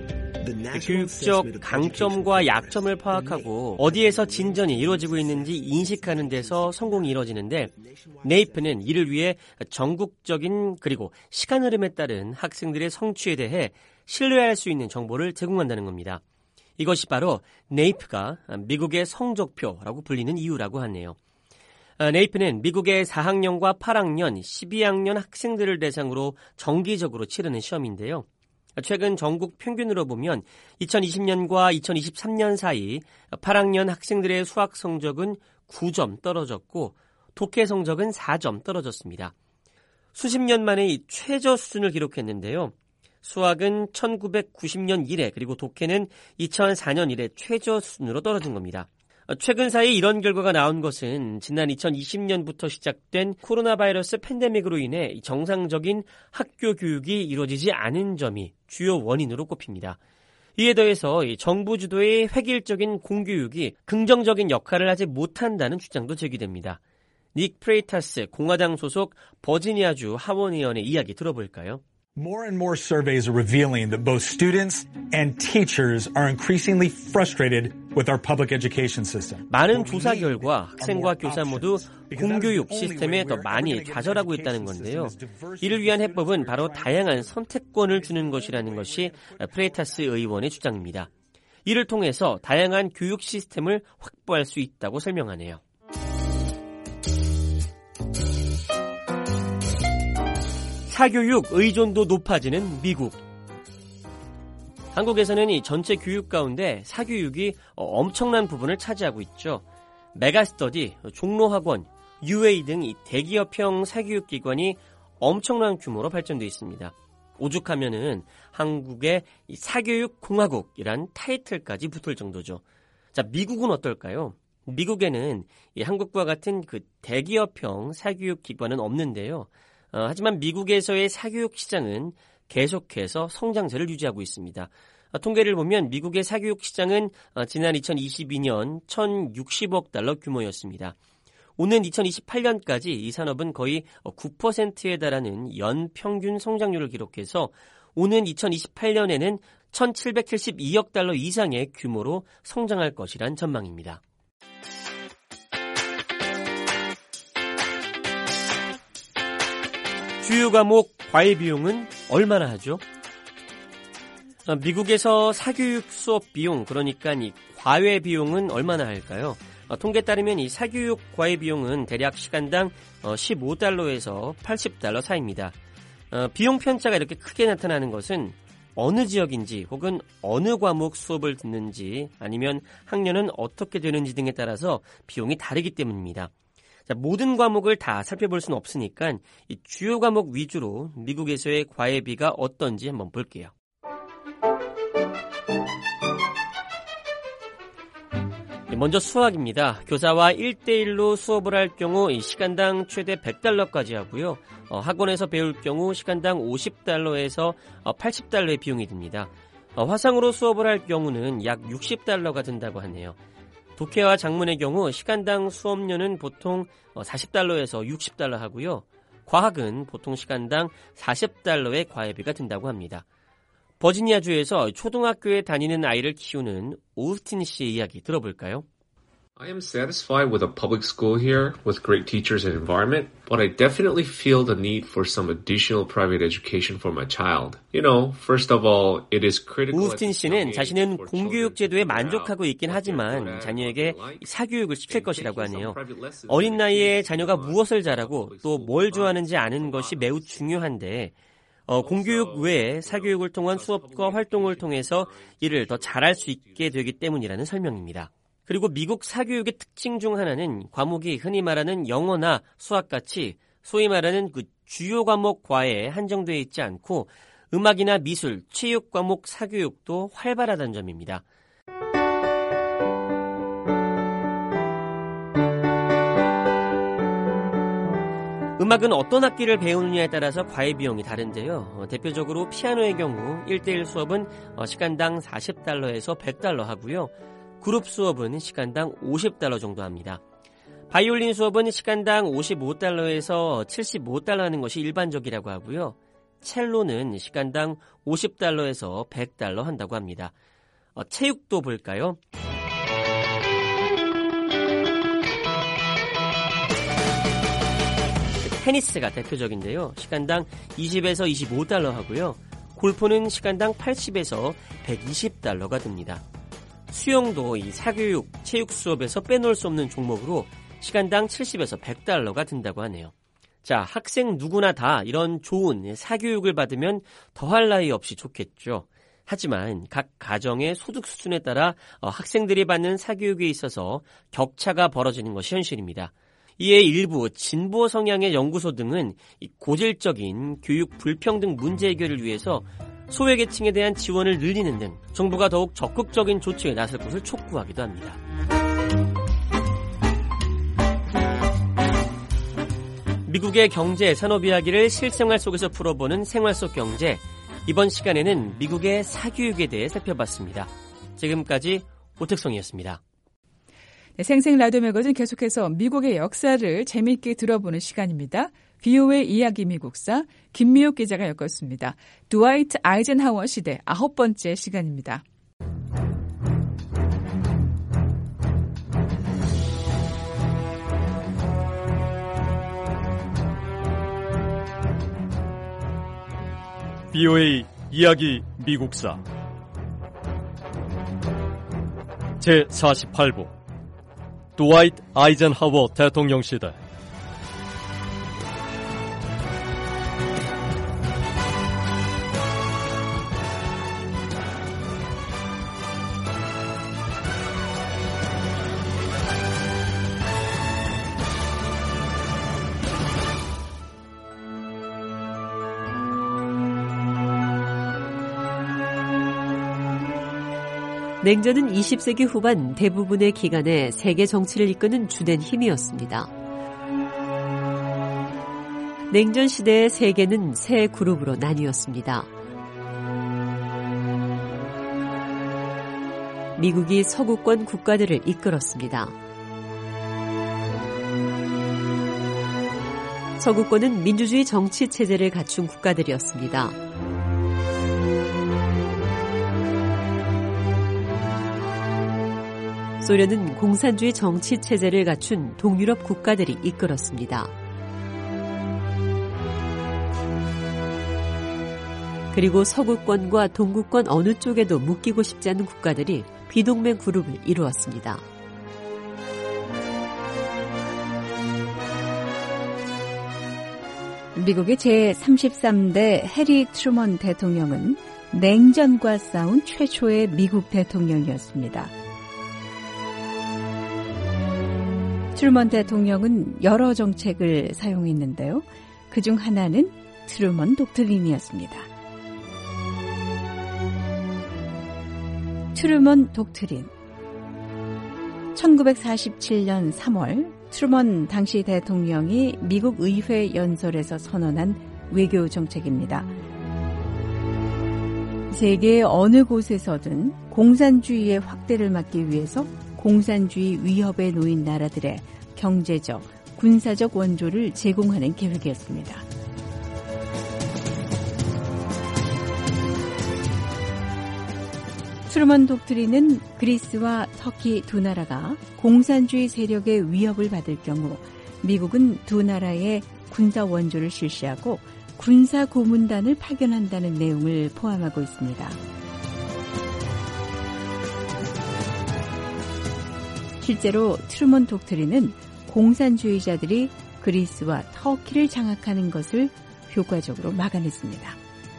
J: 교육적 강점과 약점을 파악하고 어디에서 진전이 이루어지고 있는지 인식하는 데서 성공이 이루어지는데 네이프는 이를 위해 전국적인 그리고 시간 흐름에 따른 학생들의 성취에 대해 신뢰할 수 있는 정보를 제공한다는 겁니다. 이것이 바로 네이프가 미국의 성적표라고 불리는 이유라고 하네요. 네이프는 미국의 사 학년과 팔 학년, 십이 학년 학생들을 대상으로 정기적으로 치르는 시험인데요. 최근 전국 평균으로 보면 이천이십 년과 이천이십삼 년 사이 팔 학년 학생들의 수학 성적은 구 점 떨어졌고 독해 성적은 사 점 떨어졌습니다. 수십 년 만에 이 최저 수준을 기록했는데요. 수학은 천구백구십 년 이래 그리고 독해는 이천사 년 이래 최저 수준으로 떨어진 겁니다. 최근 사이 이런 결과가 나온 것은 지난 이천이십 년부터 시작된 코로나 바이러스 팬데믹으로 인해 정상적인 학교 교육이 이루어지지 않은 점이 주요 원인으로 꼽힙니다. 이에 더해서 정부 주도의 획일적인 공교육이 긍정적인 역할을 하지 못한다는 주장도 제기됩니다. 닉 프레이타스 공화당 소속 버지니아주 하원 의원의 이야기 들어볼까요?
L: More and more surveys are revealing that both students and teachers are increasingly frustrated with our public education system.
J: 많은 조사 결과 학생과 교사 모두 공교육 시스템에 더 많이 좌절하고 있다는 건데요. 이를 위한 해법은 바로 다양한 선택권을 주는 것이라는 것이 프레이타스 의원의 주장입니다. 이를 통해서 다양한 교육 시스템을 확보할 수 있다고 설명하네요. 사교육 의존도 높아지는 미국. 한국에서는 이 전체 교육 가운데 사교육이 엄청난 부분을 차지하고 있죠. 메가스터디, 종로학원, 유에이 등 이 대기업형 사교육기관이 엄청난 규모로 발전되어 있습니다. 오죽하면은 한국의 이 사교육공화국이란 타이틀까지 붙을 정도죠. 자, 미국은 어떨까요? 미국에는 이 한국과 같은 그 대기업형 사교육기관은 없는데요. 어, 하지만 미국에서의 사교육 시장은 계속해서 성장세를 유지하고 있습니다. 어, 통계를 보면 미국의 사교육 시장은 어, 지난 이천이십이 년 천육십억 달러 규모였습니다. 오는 이천이십팔 년까지 이 산업은 거의 구 퍼센트에 달하는 연평균 성장률을 기록해서 오는 이천이십팔 년에는 천칠백칠십이억 달러 이상의 규모로 성장할 것이란 전망입니다. 주요 과목 과외 비용은 얼마나 하죠? 미국에서 사교육 수업 비용, 그러니까 이 과외 비용은 얼마나 할까요? 통계에 따르면 이 사교육 과외 비용은 대략 시간당 십오 달러에서 팔십 달러 사이입니다. 비용 편차가 이렇게 크게 나타나는 것은 어느 지역인지 혹은 어느 과목 수업을 듣는지 아니면 학년은 어떻게 되는지 등에 따라서 비용이 다르기 때문입니다. 자, 모든 과목을 다 살펴볼 수는 없으니까 이 주요 과목 위주로 미국에서의 과외비가 어떤지 한번 볼게요. 먼저 수학입니다. 교사와 일 대일로 수업을 할 경우 이 시간당 최대 백 달러까지 하고요. 어, 학원에서 배울 경우 시간당 오십 달러에서 어, 팔십 달러의 비용이 듭니다. 어, 화상으로 수업을 할 경우는 약 육십 달러가 든다고 하네요. 독해와 작문의 경우 시간당 수업료는 보통 어, 사십 달러에서 육십 달러 하고요. 과학은 보통 시간당 사십 달러의 과외비가 든다고 합니다. 버지니아주에서 초등학교에 다니는 아이를 키우는 오스틴 씨의 이야기 들어볼까요?
M: I am satisfied with a public school here with great teachers and environment, but I definitely feel the need for some additional private education for my child. You know, first of all, it is critical.
J: 오스틴 씨는 자신은 공교육 제도에 만족하고 있긴 하지만 자녀에게 사교육을 시킬 것이라고 하네요. 어린 나이에 자녀가 무엇을 잘하고 또 뭘 좋아하는지 아는 것이 매우 중요한데 어, 공교육 외에 사교육을 통한 수업과 활동을 통해서 이를 더 잘할 수 있게 되기 때문이라는 설명입니다. 그리고 미국 사교육의 특징 중 하나는 과목이 흔히 말하는 영어나 수학같이 소위 말하는 그 주요 과목 과외에 한정되어 있지 않고 음악이나 미술, 체육 과목 사교육도 활발하다는 점입니다. 음악은 어떤 악기를 배우느냐에 따라서 과외 비용이 다른데요. 어, 대표적으로 피아노의 경우 일 대일 수업은 어, 시간당 사십 달러에서 백 달러 하고요. 그룹 수업은 시간당 오십 달러 정도 합니다. 바이올린 수업은 시간당 오십오 달러에서 칠십오 달러 하는 것이 일반적이라고 하고요. 첼로는 시간당 오십 달러에서 백 달러 한다고 합니다. 어, 체육도 볼까요? 테니스가 대표적인데요. 시간당 이십에서 이십오 달러 하고요. 골프는 시간당 팔십에서 백이십 달러가 듭니다. 수영도 이 사교육, 체육 수업에서 빼놓을 수 없는 종목으로 시간당 칠십에서 백 달러가 든다고 하네요. 자, 학생 누구나 다 이런 좋은 사교육을 받으면 더할 나위 없이 좋겠죠. 하지만 각 가정의 소득 수준에 따라 학생들이 받는 사교육에 있어서 격차가 벌어지는 것이 현실입니다. 이에 일부 진보 성향의 연구소 등은 고질적인 교육 불평등 문제 해결을 위해서 소외계층에 대한 지원을 늘리는 등 정부가 더욱 적극적인 조치에 나설 것을 촉구하기도 합니다. 미국의 경제, 산업 이야기를 실생활 속에서 풀어보는 생활 속 경제. 이번 시간에는 미국의 사교육에 대해 살펴봤습니다. 지금까지 오택성이었습니다.
B: 네, 생생 라디오 매거진 계속해서 미국의 역사를 재미있게 들어보는 시간입니다. 비오에이 이야기 미국사 김미옥 기자가 엮었습니다. 드와이트 아이젠하워 시대 아홉 번째 시간입니다.
N: 비오에이 이야기 미국사 제사십팔 부 드와이트 아이젠하워 대통령 시대.
O: 냉전은 이십 세기 후반 대부분의 기간에 세계 정치를 이끄는 주된 힘이었습니다. 냉전 시대의 세계는 세 그룹으로 나뉘었습니다. 미국이 서구권 국가들을 이끌었습니다. 서구권은 민주주의 정치 체제를 갖춘 국가들이었습니다. 소련은 공산주의 정치 체제를 갖춘 동유럽 국가들이 이끌었습니다. 그리고 서구권과 동구권 어느 쪽에도 묶이고 싶지 않은 국가들이 비동맹 그룹을 이루었습니다.
B: 미국의 제삼십삼 대 해리 트루먼 대통령은 냉전과 싸운 최초의 미국 대통령이었습니다. 트루먼 대통령은 여러 정책을 사용했는데요. 그중 하나는 트루먼 독트린이었습니다. 트루먼 독트린. 천구백사십칠 년 삼월 트루먼 당시 대통령이 미국 의회 연설에서 선언한 외교 정책입니다. 세계 어느 곳에서든 공산주의의 확대를 막기 위해서 공산주의 위협에 놓인 나라들의 경제적, 군사적 원조를 제공하는 계획이었습니다. 트루먼 독트린은 그리스와 터키 두 나라가 공산주의 세력의 위협을 받을 경우 미국은 두 나라의 군사 원조를 실시하고 군사 고문단을 파견한다는 내용을 포함하고 있습니다. 실제로 트루먼 독트린은 공산주의자들이 그리스와 터키를 장악하는 것을 효과적으로 막아냈습니다.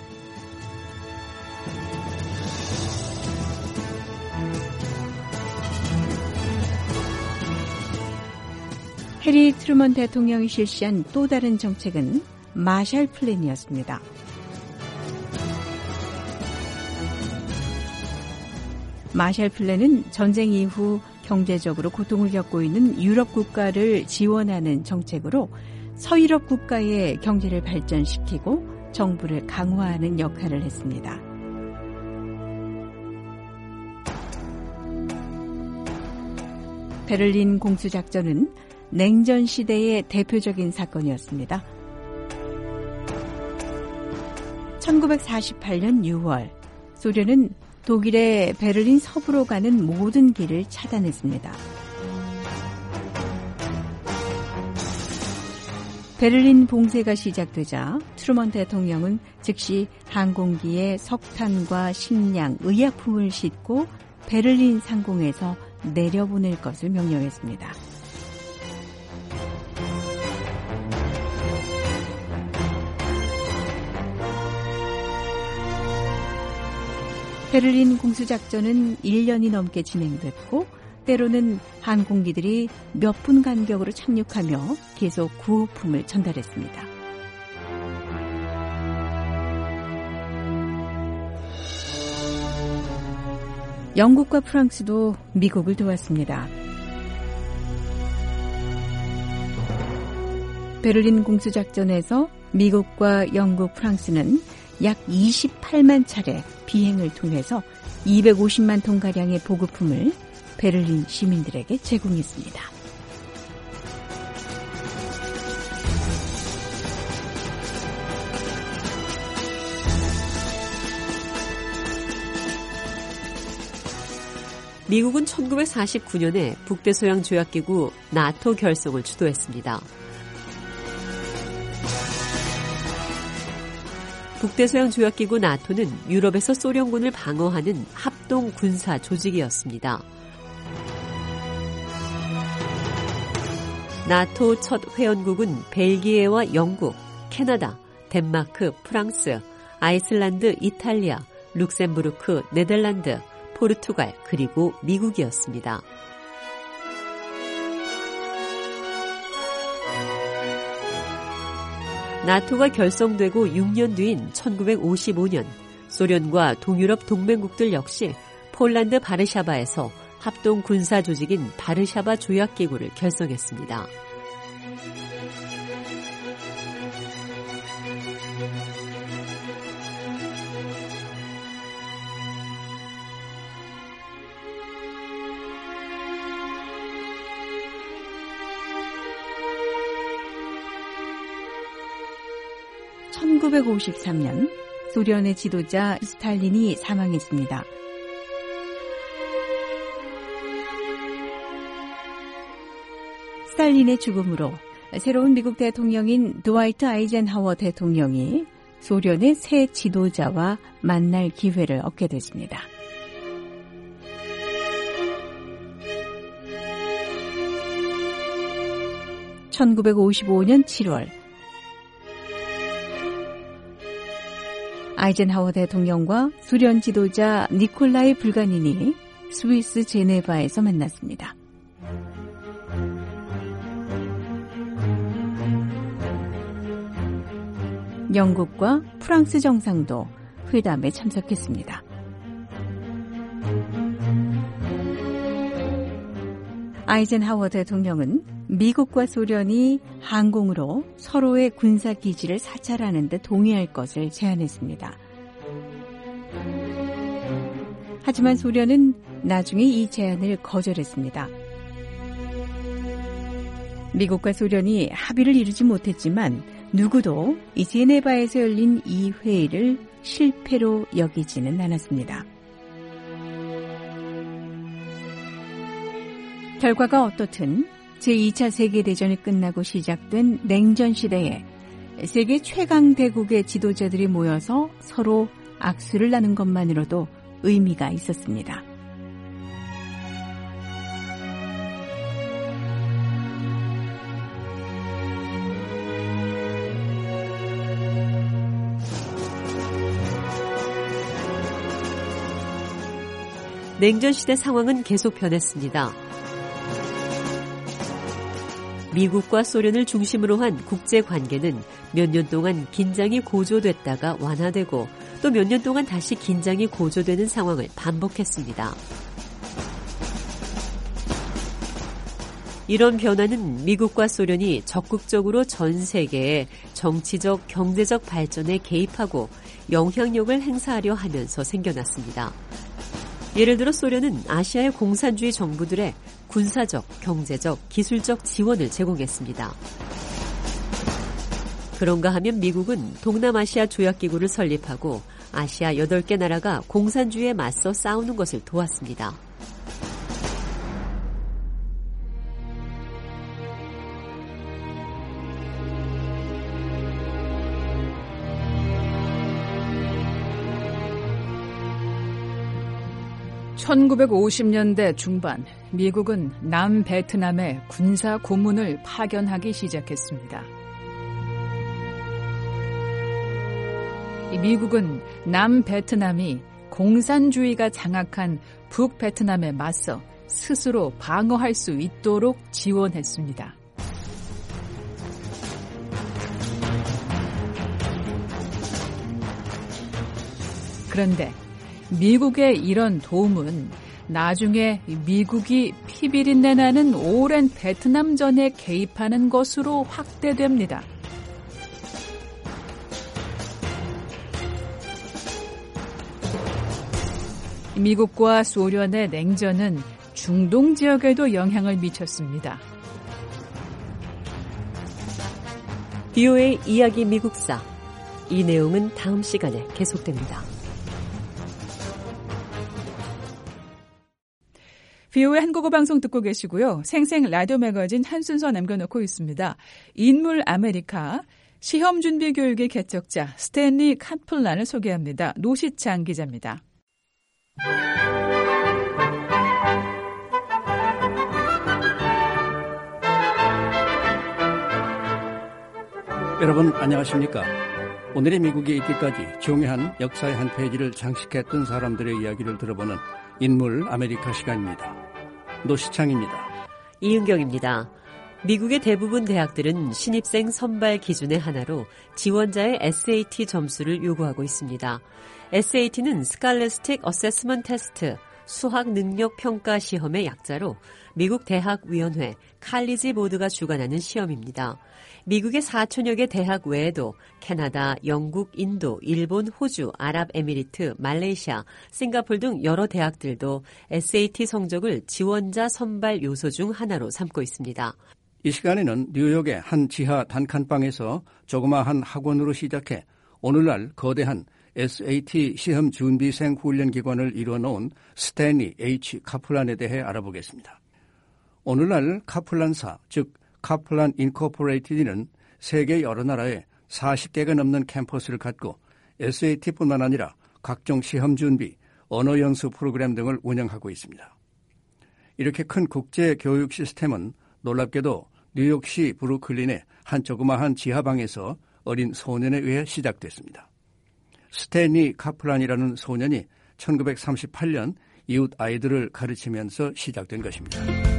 B: 해리 트루먼 대통령이 실시한 또 다른 정책은 마샬 플랜이었습니다. 마샬 플랜은 전쟁 이후 경제적으로 고통을 겪고 있는 유럽 국가를 지원하는 정책으로 서유럽 국가의 경제를 발전시키고 정부를 강화하는 역할을 했습니다. 베를린 공수작전은 냉전 시대의 대표적인 사건이었습니다. 천구백사십팔 년 유월 소련은 독일의 베를린 서부로 가는 모든 길을 차단했습니다. 베를린 봉쇄가 시작되자 트루먼 대통령은 즉시 항공기에 석탄과 식량, 의약품을 싣고 베를린 상공에서 내려보낼 것을 명령했습니다. 베를린 공수작전은 일 년이 넘게 진행됐고 때로는 항공기들이 몇 분 간격으로 착륙하며 계속 구호품을 전달했습니다. 영국과 프랑스도 미국을 도왔습니다. 베를린 공수작전에서 미국과 영국, 프랑스는 약 이십팔만 차례 비행을 통해서 이백오십만 톤가량의 보급품을 베를린 시민들에게 제공했습니다.
O: 미국은 천구백사십구 년에 북대서양 조약기구 나토 결성을 주도했습니다. 북대서양 조약기구 나토는 유럽에서 소련군을 방어하는 합동 군사 조직이었습니다. 나토 첫 회원국은 벨기에와 영국, 캐나다, 덴마크, 프랑스, 아이슬란드, 이탈리아, 룩셈부르크, 네덜란드, 포르투갈, 그리고 미국이었습니다. 나토가 결성되고 육 년 뒤인 천구백오십오 년 소련과 동유럽 동맹국들 역시 폴란드 바르샤바에서 합동 군사 조직인 바르샤바 조약기구를 결성했습니다.
B: 천구백오십삼 년 소련의 지도자 스탈린이 사망했습니다.
P: 스탈린의 죽음으로 새로운 미국 대통령인 드와이트 아이젠하워 대통령이 소련의 새 지도자와 만날 기회를 얻게 됐습니다. 천구백오십오 년 칠월 아이젠하워 대통령과 소련 지도자 니콜라이 불가닌이 스위스 제네바에서 만났습니다. 영국과 프랑스 정상도 회담에 참석했습니다. 아이젠하워 대통령은 미국과 소련이 항공으로 서로의 군사기지를 사찰하는 데 동의할 것을 제안했습니다. 하지만 소련은 나중에 이 제안을 거절했습니다. 미국과 소련이 합의를 이루지 못했지만 누구도 이 제네바에서 열린 이 회의를 실패로 여기지는 않았습니다. 결과가 어떻든 제이 차 세계대전이 끝나고 시작된 냉전 시대에 세계 최강 대국의 지도자들이 모여서 서로 악수를 나눈 것만으로도 의미가 있었습니다.
O: 냉전 시대 상황은 계속 변했습니다. 미국과 소련을 중심으로 한 국제 관계는 몇 년 동안 긴장이 고조됐다가 완화되고 또 몇 년 동안 다시 긴장이 고조되는 상황을 반복했습니다. 이런 변화는 미국과 소련이 적극적으로 전 세계의 정치적, 경제적 발전에 개입하고 영향력을 행사하려 하면서 생겨났습니다. 예를 들어 소련은 아시아의 공산주의 정부들의 군사적, 경제적, 기술적 지원을 제공했습니다. 그런가 하면 미국은 동남아시아 조약기구를 설립하고 아시아 여덟 개 나라가 공산주의에 맞서 싸우는 것을 도왔습니다.
B: 천구백오십 년대 중반 미국은 남베트남에 군사 고문을 파견하기 시작했습니다. 미국은 남베트남이 공산주의가 장악한 북베트남에 맞서 스스로 방어할 수 있도록 지원했습니다. 그런데 미국의 이런 도움은 나중에 미국이 피비린내 나는 오랜 베트남전에 개입하는 것으로 확대됩니다. 미국과 소련의 냉전은 중동 지역에도 영향을 미쳤습니다.
O: 비오에이 이야기 미국사. 이 내용은 다음 시간에 계속됩니다.
B: 비오에이 한국어 방송 듣고 계시고요. 생생 라디오 매거진 한 순서 남겨놓고 있습니다. 인물 아메리카 시험준비 교육의 개척자 스탠리 카플란을 소개합니다. 노시창 기자입니다.
Q: 여러분 안녕하십니까? 오늘의 미국에 있기까지 중요한 역사의 한 페이지를 장식했던 사람들의 이야기를 들어보는 인물 아메리카 시간입니다. 노시창입니다.
O: 이은경입니다. 미국의 대부분 대학들은 신입생 선발 기준의 하나로 지원자의 에스에이티 점수를 요구하고 있습니다. 에스에이티는 Scholastic Assessment Test, 수학 능력 평가 시험의 약자로 미국 대학위원회, 칼리지 보드가 주관하는 시험입니다. 미국의 사천여 개 대학 외에도 캐나다, 영국, 인도, 일본, 호주, 아랍에미리트, 말레이시아, 싱가포르 등 여러 대학들도 에스에이티 성적을 지원자 선발 요소 중 하나로 삼고 있습니다.
Q: 이 시간에는 뉴욕의 한 지하 단칸방에서 조그마한 학원으로 시작해 오늘날 거대한 에스에이티 시험 준비생 훈련기관을 이뤄놓은 스탠리 H. 카플란에 대해 알아보겠습니다. 오늘날 카플란사, 즉 카플란 인코퍼레이티드는 세계 여러 나라에 사십 개가 넘는 캠퍼스를 갖고 에스에이티뿐만 아니라 각종 시험 준비, 언어 연수 프로그램 등을 운영하고 있습니다. 이렇게 큰 국제 교육 시스템은 놀랍게도 뉴욕시 브루클린의 한 조그마한 지하방에서 어린 소년에 의해 시작됐습니다. 스탠리 카플란이라는 소년이 천구백삼십팔 년 이웃 아이들을 가르치면서 시작된 것입니다.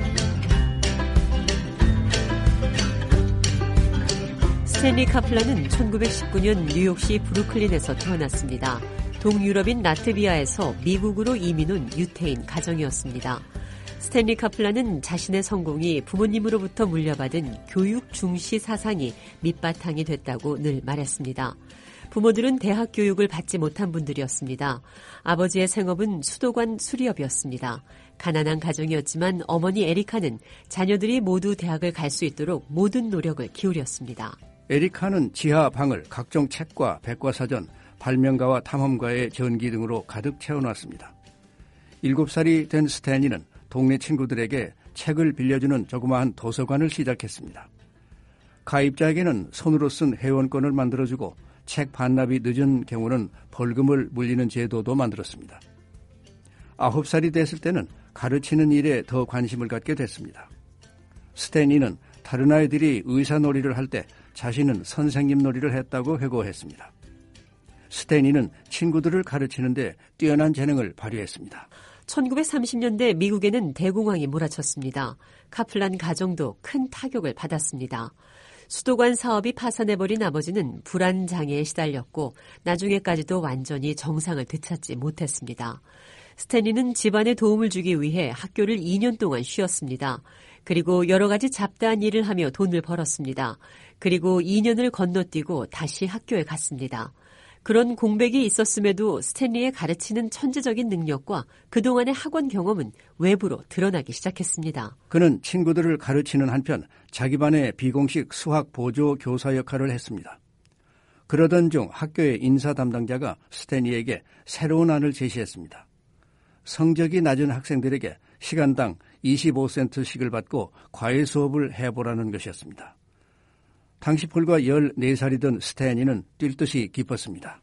O: 스탠리 카플란은 천구백십구 년 뉴욕시 브루클린에서 태어났습니다. 동유럽인 라트비아에서 미국으로 이민 온 유태인 가정이었습니다. 스탠리 카플란은 자신의 성공이 부모님으로부터 물려받은 교육 중시 사상이 밑바탕이 됐다고 늘 말했습니다. 부모들은 대학 교육을 받지 못한 분들이었습니다. 아버지의 생업은 수도관 수리업이었습니다. 가난한 가정이었지만 어머니 에리카는 자녀들이 모두 대학을 갈 수 있도록 모든 노력을 기울였습니다.
Q: 에리카는 지하 방을 각종 책과 백과사전, 발명가와 탐험가의 전기 등으로 가득 채워놨습니다. 일곱 살이 된 스탠리는 동네 친구들에게 책을 빌려주는 조그마한 도서관을 시작했습니다. 가입자에게는 손으로 쓴 회원권을 만들어주고 책 반납이 늦은 경우는 벌금을 물리는 제도도 만들었습니다. 아홉 살이 됐을 때는 가르치는 일에 더 관심을 갖게 됐습니다. 스탠리는 다른 아이들이 의사 놀이를 할 때 자신은 선생님 놀이를 했다고 회고했습니다. 스탠리는 친구들을 가르치는데 뛰어난 재능을 발휘했습니다.
O: 천구백삼십 년대 미국에는 대공황이 몰아쳤습니다. 카플란 가정도 큰 타격을 받았습니다. 수도관 사업이 파산해버린 아버지는 불안 장애에 시달렸고 나중에까지도 완전히 정상을 되찾지 못했습니다. 스탠리는 집안에 도움을 주기 위해 학교를 이 년 동안 쉬었습니다. 그리고 여러 가지 잡다한 일을 하며 돈을 벌었습니다. 그리고 이 년을 건너뛰고 다시 학교에 갔습니다. 그런 공백이 있었음에도 스탠리의 가르치는 천재적인 능력과 그동안의 학원 경험은 외부로 드러나기 시작했습니다.
Q: 그는 친구들을 가르치는 한편 자기 반의 비공식 수학 보조 교사 역할을 했습니다. 그러던 중 학교의 인사 담당자가 스탠리에게 새로운 안을 제시했습니다. 성적이 낮은 학생들에게 시간당 이십오 센트씩을 받고 과외 수업을 해보라는 것이었습니다. 당시 불과 열네 살이던 스탠리는 뛸 듯이 기뻤습니다.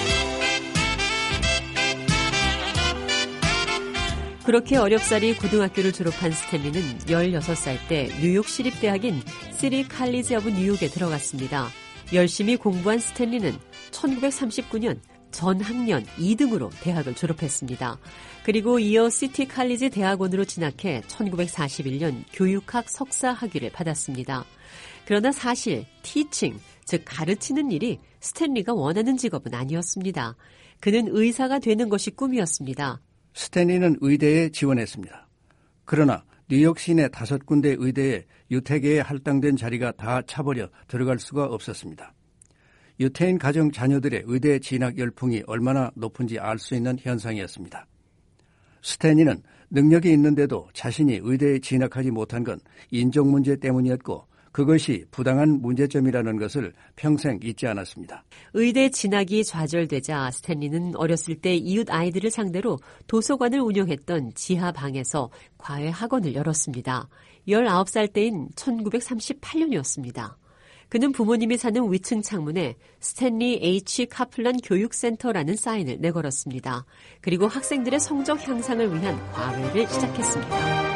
O: 그렇게 어렵사리 고등학교를 졸업한 스탠리는 열여섯 살 때 뉴욕 시립대학인 시리 칼리지 오브 뉴욕에 들어갔습니다. 열심히 공부한 스탠리는 천구백삼십구 년 전학년 이 등으로 대학을 졸업했습니다. 그리고 이어 시티 칼리지 대학원으로 진학해 천구백사십일 년 교육학 석사 학위를 받았습니다. 그러나 사실 티칭, 즉 가르치는 일이 스탠리가 원하는 직업은 아니었습니다. 그는 의사가 되는 것이 꿈이었습니다.
Q: 스탠리는 의대에 지원했습니다. 그러나 뉴욕 시내 다섯 군데 의대에 유태계에 할당된 자리가 다 차버려 들어갈 수가 없었습니다. 유태인 가정 자녀들의 의대 진학 열풍이 얼마나 높은지 알 수 있는 현상이었습니다. 스탠리는 능력이 있는데도 자신이 의대에 진학하지 못한 건 인종 문제 때문이었고 그것이 부당한 문제점이라는 것을 평생 잊지 않았습니다.
O: 의대 진학이 좌절되자 스탠리는 어렸을 때 이웃 아이들을 상대로 도서관을 운영했던 지하방에서 과외 학원을 열었습니다. 열아홉 살 때인 천구백삼십팔 년이었습니다. 그는 부모님이 사는 위층 창문에 스탠리 H. 카플란 교육센터라는 사인을 내걸었습니다. 그리고 학생들의 성적 향상을 위한 과외를 시작했습니다.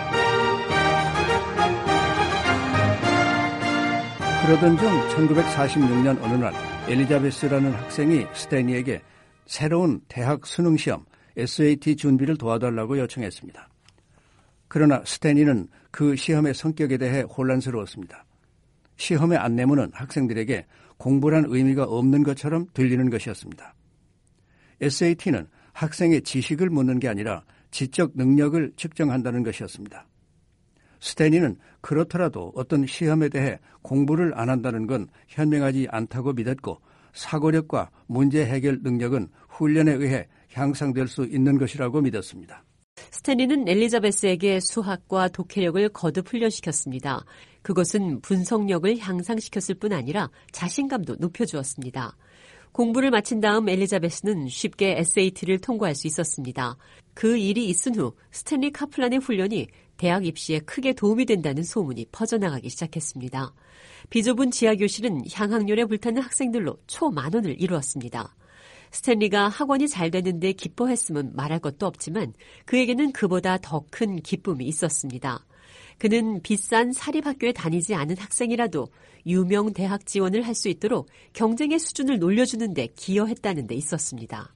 Q: 그러던 중 천구백사십육 년 어느 날 엘리자베스라는 학생이 스탠리에게 새로운 대학 수능시험 에스에이티 준비를 도와달라고 요청했습니다. 그러나 스탠리는 그 시험의 성격에 대해 혼란스러웠습니다. 시험의 안내문은 학생들에게 공부란 의미가 없는 것처럼 들리는 것이었습니다. 에스에이티는 학생의 지식을 묻는 게 아니라 지적 능력을 측정한다는 것이었습니다. 스탠리는 그렇더라도 어떤 시험에 대해 공부를 안 한다는 건 현명하지 않다고 믿었고 사고력과 문제 해결 능력은 훈련에 의해 향상될 수 있는 것이라고 믿었습니다.
O: 스탠리는 엘리자베스에게 수학과 독해력을 거듭 훈련시켰습니다. 그것은 분석력을 향상시켰을 뿐 아니라 자신감도 높여주었습니다. 공부를 마친 다음 엘리자베스는 쉽게 에스에이티를 통과할 수 있었습니다. 그 일이 있은 후 스탠리 카플란의 훈련이 대학 입시에 크게 도움이 된다는 소문이 퍼져나가기 시작했습니다. 비좁은 지하교실은 향학열에 불타는 학생들로 초만원을 이루었습니다. 스탠리가 학원이 잘 되는데 기뻐했으면 말할 것도 없지만 그에게는 그보다 더 큰 기쁨이 있었습니다. 그는 비싼 사립학교에 다니지 않은 학생이라도 유명 대학 지원을 할 수 있도록 경쟁의 수준을 놀려주는 데 기여했다는 데 있었습니다.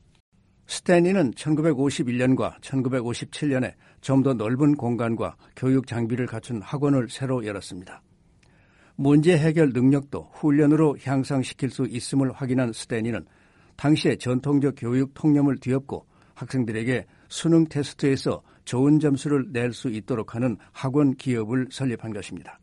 Q: 스탠리는 천구백오십일 년과 천구백오십칠 년에 좀 더 넓은 공간과 교육 장비를 갖춘 학원을 새로 열었습니다. 문제 해결 능력도 훈련으로 향상시킬 수 있음을 확인한 스탠리는 당시의 전통적 교육 통념을 뒤엎고 학생들에게 수능 테스트에서 좋은 점수를 낼 수 있도록 하는 학원 기업을 설립한 것입니다.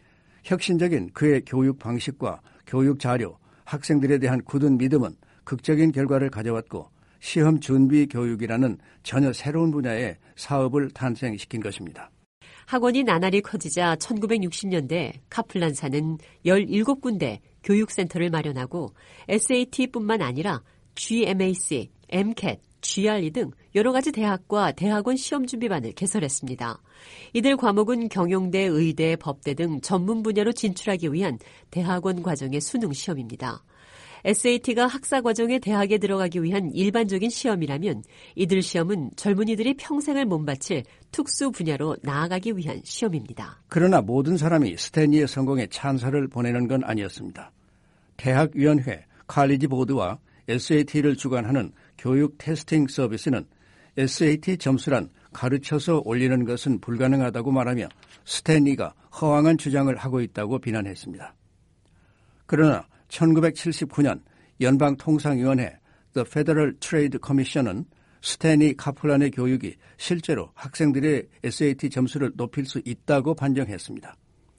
Q: 혁신적인 그의 교육 방식과 교육 자료, 학생들에 대한 굳은 믿음은 극적인 결과를 가져왔고 시험 준비 교육이라는 전혀 새로운 분야의 사업을 탄생시킨 것입니다.
O: 학원이 나날이 커지자 천구백육십 년대 카플란사는 열일곱 군데 교육센터를 마련하고 에스에이티뿐만 아니라 지엠에이씨, 엠캣, 지알이 등 여러 가지 대학과 대학원 시험준비반을 개설했습니다. 이들 과목은 경영대, 의대, 법대 등 전문 분야로 진출하기 위한 대학원 과정의 수능 시험입니다. 에스에이티가 학사 과정에 대학에 들어가기 위한 일반적인 시험이라면 이들 시험은 젊은이들이 평생을 몸바칠 특수 분야로 나아가기 위한 시험입니다.
Q: 그러나 모든 사람이 스탠리의 성공에 찬사를 보내는 건 아니었습니다. 대학위원회, 칼리지 보드와 에스에이티를 주관하는 교육 테스팅 서비스는 에스에이티 점수란 가르쳐서 올리는 것은 불가능하다고 말하며 스탠리가 허황한 주장을 하고 있다고 비난했습니다. 그러나 천구백칠십구 년 연방통상위원회 The Federal Trade Commission은 스탠리 카플란의 교육이 실제로 학생들의 에스에이티 점수를 높일 수 있다고 판정했습니다.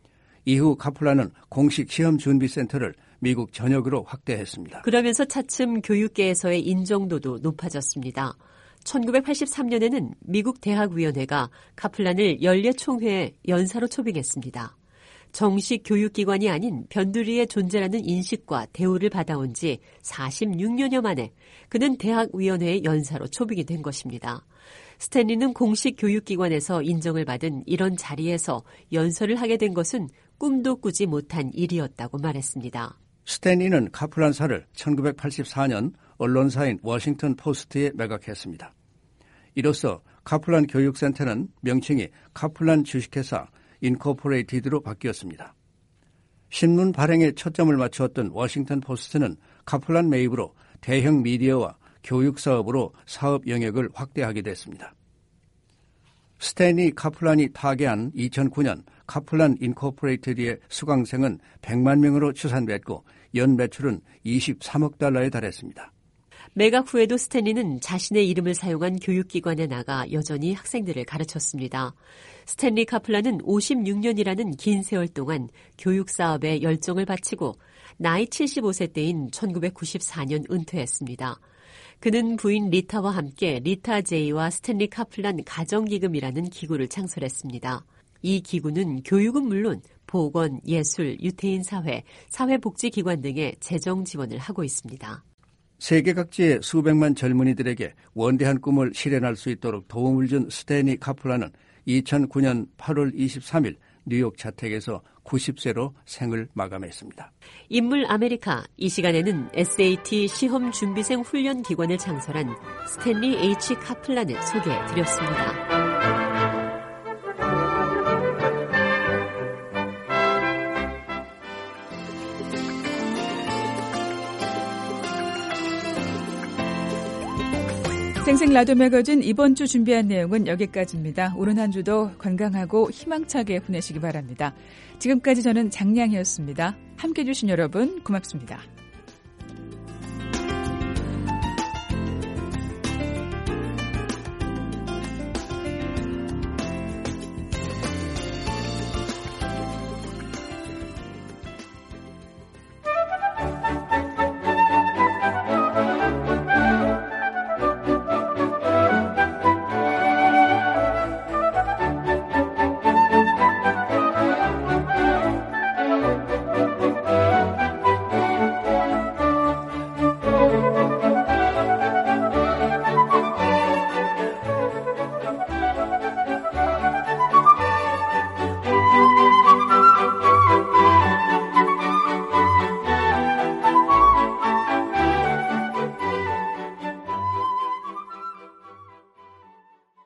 Q: 이후 카플란은 공식 시험준비센터를 미국 전역으로 확대했습니다.
O: 그러면서 차츰 교육계에서의 인정도도 높아졌습니다. 천구백팔십삼 년에는 미국 대학위원회가 카플란을 연례총회에 연사로 초빙했습니다. 정식 교육기관이 아닌 변두리의 존재라는 인식과 대우를 받아온 지 사십육 년여 만에 그는 대학위원회의 연사로 초빙이 된 것입니다. 스탠리는 공식 교육기관에서 인정을 받은 이런 자리에서 연설을 하게 된 것은 꿈도 꾸지 못한 일이었다고 말했습니다.
Q: 스탠리는 카플란사를 천구백팔십사 년 언론사인 워싱턴 포스트에 매각했습니다. 이로써 카플란 교육센터는 명칭이 카플란 주식회사 인코퍼레이티드로 바뀌었습니다. 신문 발행에 초점을 맞추었던 워싱턴 포스트는 카플란 매입으로 대형 미디어와 교육 사업으로 사업 영역을 확대하게 됐습니다. 스탠리 카플란이 타계한 이천구 년 카플란 인코퍼레이티드의 수강생은 백만 명으로 추산됐고 연 매출은 이십삼억 달러에 달했습니다.
O: 매각 후에도 스탠리는 자신의 이름을 사용한 교육기관에 나가 여전히 학생들을 가르쳤습니다. 스탠리 카플란은 오십육 년이라는 긴 세월 동안 교육사업에 열정을 바치고 나이 칠십오 세 때인 천구백구십사 년 은퇴했습니다. 그는 부인 리타와 함께 리타 제이와 스탠리 카플란 가정기금이라는 기구를 창설했습니다. 이 기구는 교육은 물론 보건, 예술, 유태인 사회, 사회복지기관 등의 재정 지원을 하고 있습니다.
Q: 세계 각지의 수백만 젊은이들에게 원대한 꿈을 실현할 수 있도록 도움을 준 스탠리 카플란은 이천구 년 팔월 이십삼일 뉴욕 자택에서 구십 세로 생을 마감했습니다.
O: 인물 아메리카, 이 시간에는 에스에이티 시험 준비생 훈련 기관을 창설한 스탠리 H. 카플란을 소개해드렸습니다.
B: 생생 라디오 매거진 이번 주 준비한 내용은 여기까지입니다. 오는 한 주도 건강하고 희망차게 보내시기 바랍니다. 지금까지 저는 장량이었습니다. 함께해 주신 여러분 고맙습니다.